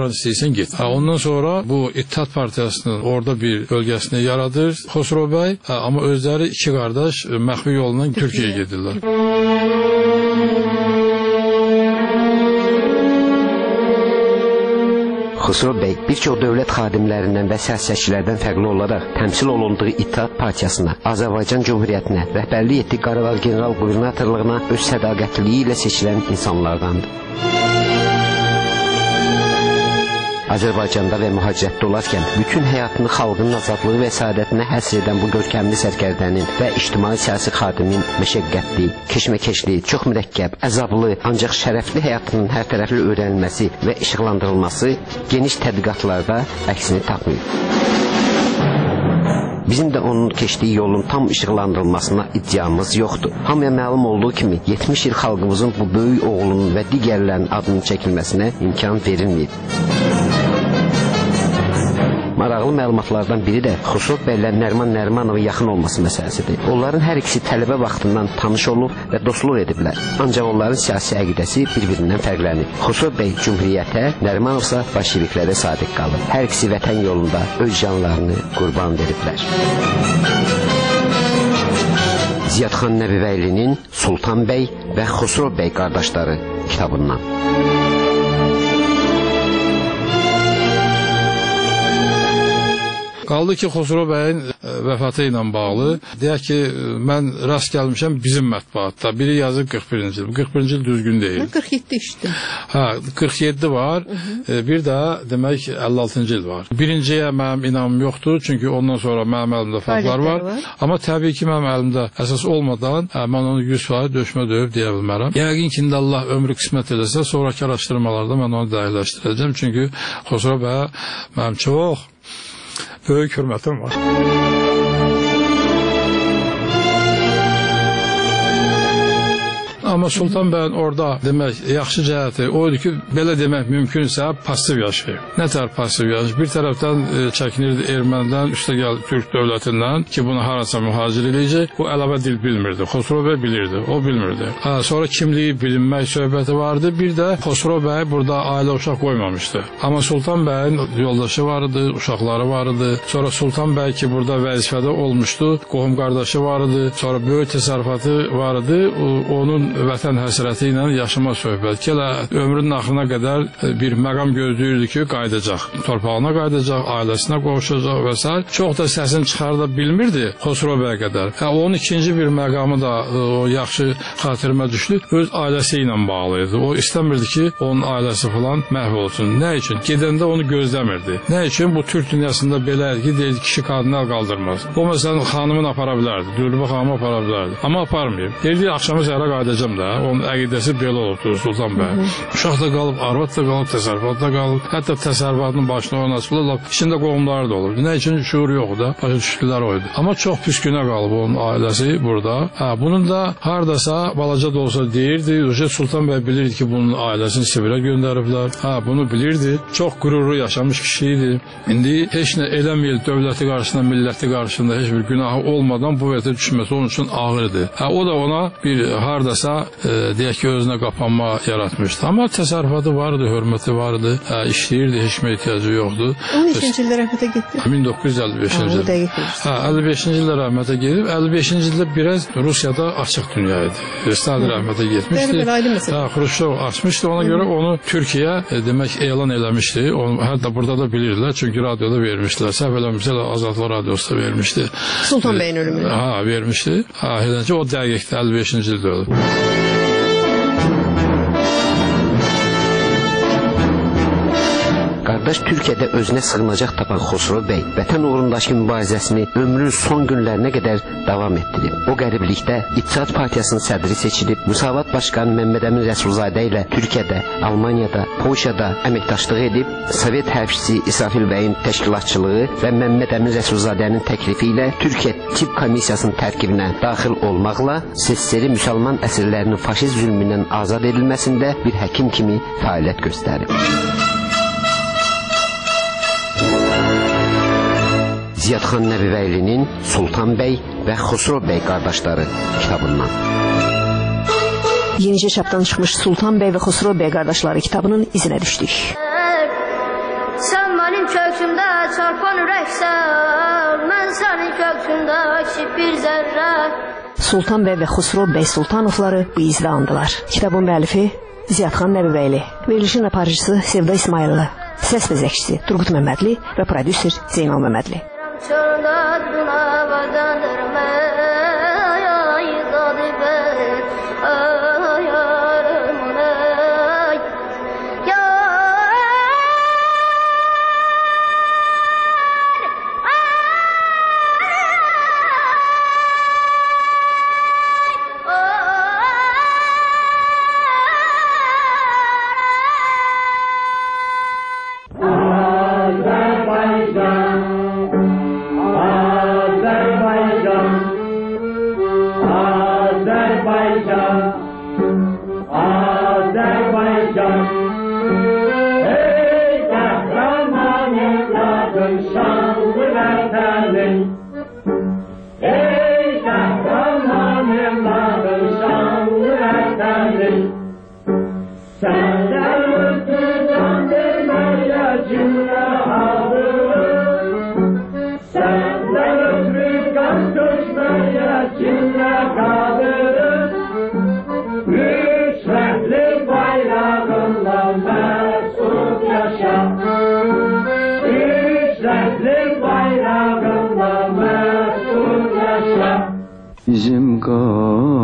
hara istəyirsən get. Ha, ondan sonra bu İttihat Partiyasının orada bir bölgəsini yaradır Xosrov bəy, ha, amma özləri iki qardaş məxfi yolla Türkiyəyə gedirlər. Xosrov bəy bir çox dövlət xadimlərindən və siyasətçilərdən fərqli olaraq təmsil olunduğu İttihat Partiyasına, Azərbaycan Cümhuriyyətinə, rəhbərlik etdiyi Qarabağ General Qubernatorluğuna öz sədaqətliliyi ilə seçilən insanlardandır. Azərbaycanda və mühacirətdə olarkən bütün həyatını xalqın azadlığı və səadətinə həsr edən bu görkəmli sərkərdənin və ictimai-siyasi xadimin məşəqqətli, keşməkeşli, çox mürəkkəb, əzablı, ancaq şərəfli həyatının hər tərəfli öyrənilməsi və işıqlandırılması geniş tədqiqatlarda əksini tapmıyor. Bizim də onun keçdiyi yolun tam işıqlandırılmasına iddiamız yoxdur. Hamıya məlum olduğu kimi yetmiş il xalqımızın bu böyük oğlunun və digərlərin adının çəkilməsinə imkan verilməyib. Maraqlı məlumatlardan biri də Xosrov bəylə Nəriman Nərimanovun yaxın olması məsələsidir. Onların hər ikisi tələbə vaxtından tanış olub və dostluq ediblər. Ancaq onların siyasi əqidəsi bir-birindən fərqlənir. Xosrov bəy cümhuriyyətə, Nərimanov isə bolşeviklərə sadiq qalır. Hər ikisi vətən yolunda öz canlarını qurban veriblər. Ziyadxan Nəbibəylinin Sultan bəy və Xosrov bəy qardaşları kitabından. Qaldı ki, Xosrov bəyin vəfatı ilə bağlı, deyək ki, mən rast gəlmişəm bizim mətbuatda. Biri yazır qırx birinci il. qırx birinci il düzgün deyil. Mən qırx yeddi işdim. Hə, qırx yeddi var. Hı -hı. Bir də demək əlli altıncı il var. Birinciyə mənim inamım yoxdur, çünki ondan sonra mənim əlimdə faktlar var. var. Amma təbii ki, mənim əlimdə əsas olmadan hə, mən onu yüz faiz döşmə döyüb deyə bilmərəm. Yəqin ki, indi Allah ömrü qismət eləsə, sonraki araşdırmalarda mən onu dəqiqləşdirəcəm. Çünki Xosrov bəyə mənim çox böyük hörmətim var. Amma Sultan bəyin orada demək yaxşı cəhəti o idi ki, belə demək mümkünsə pasiv yaşayıb. Nə tər pasiv yaşayıb? Bir tərəfdən e, çəkinirdi ermənidən, üstə gəl Türk dövlətindən ki, bunu harasa mühacir eləyəcək. O əlavə dil bilmirdi. Xosrov bəy bilirdi, o bilmirdi. Ha, sonra kimliyi bilinmək söhbəti vardı. Bir də Xosrov bəy burada ailə uşaq qoymamışdı. Amma Sultan bəyin yoldaşı vardı, uşaqları vardı. Sonra Sultan bəy ki, burada vəzifədə olmuşdu, qohum qardaşı vardı. Sonra böyük təsərrüfatı vardı. O, onun vətən həsrəti ilə yaşama söhbət. Gələ ömrünün axırına qədər bir məqam gözləyirdi ki, qayıdacaq. Torpağına qayıdacaq, ailəsinə qovuşacaq və s. Çox da səsini çıxarda bilmirdi Xosrov bəy qədər. Hə, onun ikinci bir məqamı da o yaxşı xatirimə düşdü. Öz ailəsi ilə bağlı idi. O istəmirdi ki, onun ailəsi falan məhv olsun. Nə üçün? Gedəndə onu gözləmirdi. Nə üçün? Bu Türk dünyasında belə ki, deyildi, kişi qadını qaldırmaz. O məsələn xanımını apara bilərdi, Dülbə xanımı apara bilərdi. Amma aparmayıb. Deyildi, axşamı səhərə qayıdacaq da, onun əqidəsi belə olubdur Sultan bəy. Uşaq da qalıb, arvad da qalıb, təsərrüfat da qalıb, hətta təsərrüfatının başına oynasıblar, içində qohumları da olub. Nə üçün şuur yoxdur da, başa düşdülər oydu. Amma çox pis günə qalıb onun ailəsi burada. Hə, bunun da hardasa balaca da olsa deyirdi, Sultan bəy bilirdi ki, bunun ailəsini Sibirə göndəriblər. Hə, bunu bilirdi. Çox qürurlu yaşamış kişi idi. İndi heç nə eləməyil dövləti qarşısında, milləti qarşısında heç bir günahı olmadan bu vətə düşməsi onun üçün ağırdı. Hə, o da ona bir hardasa e, deyək ki, özünə qapanma yaratmışdı. Amma təsərrüfatı vardı, hörməti vardı, hə, işləyirdi, heç mi ehtiyacı yoxdur. on neçənci ildə rəhmətə getdi? min doqquz yüz əlli beşinci ildə. Hə, əlli beşinci ildə rəhmətə gedib, əlli beşinci ildə biraz Rusiyada açıq dünya idi. Stalin rəhmətə getmişdi. Hə, Xruşov açmışdı, ona görə onu Türkiyə e, demək elan eləmişdi. Onu hətta burada da bilirdilər, çünki radioda vermişdilər. Səhv eləmişsə Azadlıq radiosu da vermişdi. Sultan bəyin ölümünü. Hə, vermişdi. Hə, eləncə o dəqiqdə əlli beşinci ildə oldu. Qardaş Türkiyədə özünə sığınacaq tapan Xosrov bəy vətən uğrundakı mübarizəsini ömrünün son günlərinə qədər davam etdirib. O qəriblikdə İttihat Partiyasının sədri seçilib, Müsavat Başqanı Məmməd Əmin Rəsulzadə ilə Türkiyədə, Almaniyada, Polşada əməkdaşlıq edib, Sovet hərbçisi İsrafil bəyin təşkilatçılığı və Məmməd Əmin Rəsulzadənin təklifi ilə Türkiyə Tibb Komissiyasının tərkibinə daxil olmaqla S S R-i müsəlman əsirlərinin faşist zülmündən azad edilməsində bir həkim kimi fəaliyyət göstərib. Ziyadxan Nəbibəylinin Sultan bəy və Xosrov bəy qardaşları kitabından. Yenicə çapdan çıxmış Sultan bəy və Xosrov bəy qardaşları kitabının izinə düşdük. Sən mənim köksümdə çarpan ürəksən, mən sənin köksündə kiçik bir zərrə. Sultan bəy və Xusro bəy Sultanovları bu izlə andılar. Kitabın müəllifi Ziyadxan Nəbibəyli, verilişin aparıcısı Sevda İsmayıllı, səs bəzəkçisi Turqut Məmmədli və prodüser Zeynal Məmmədli. Bizim qan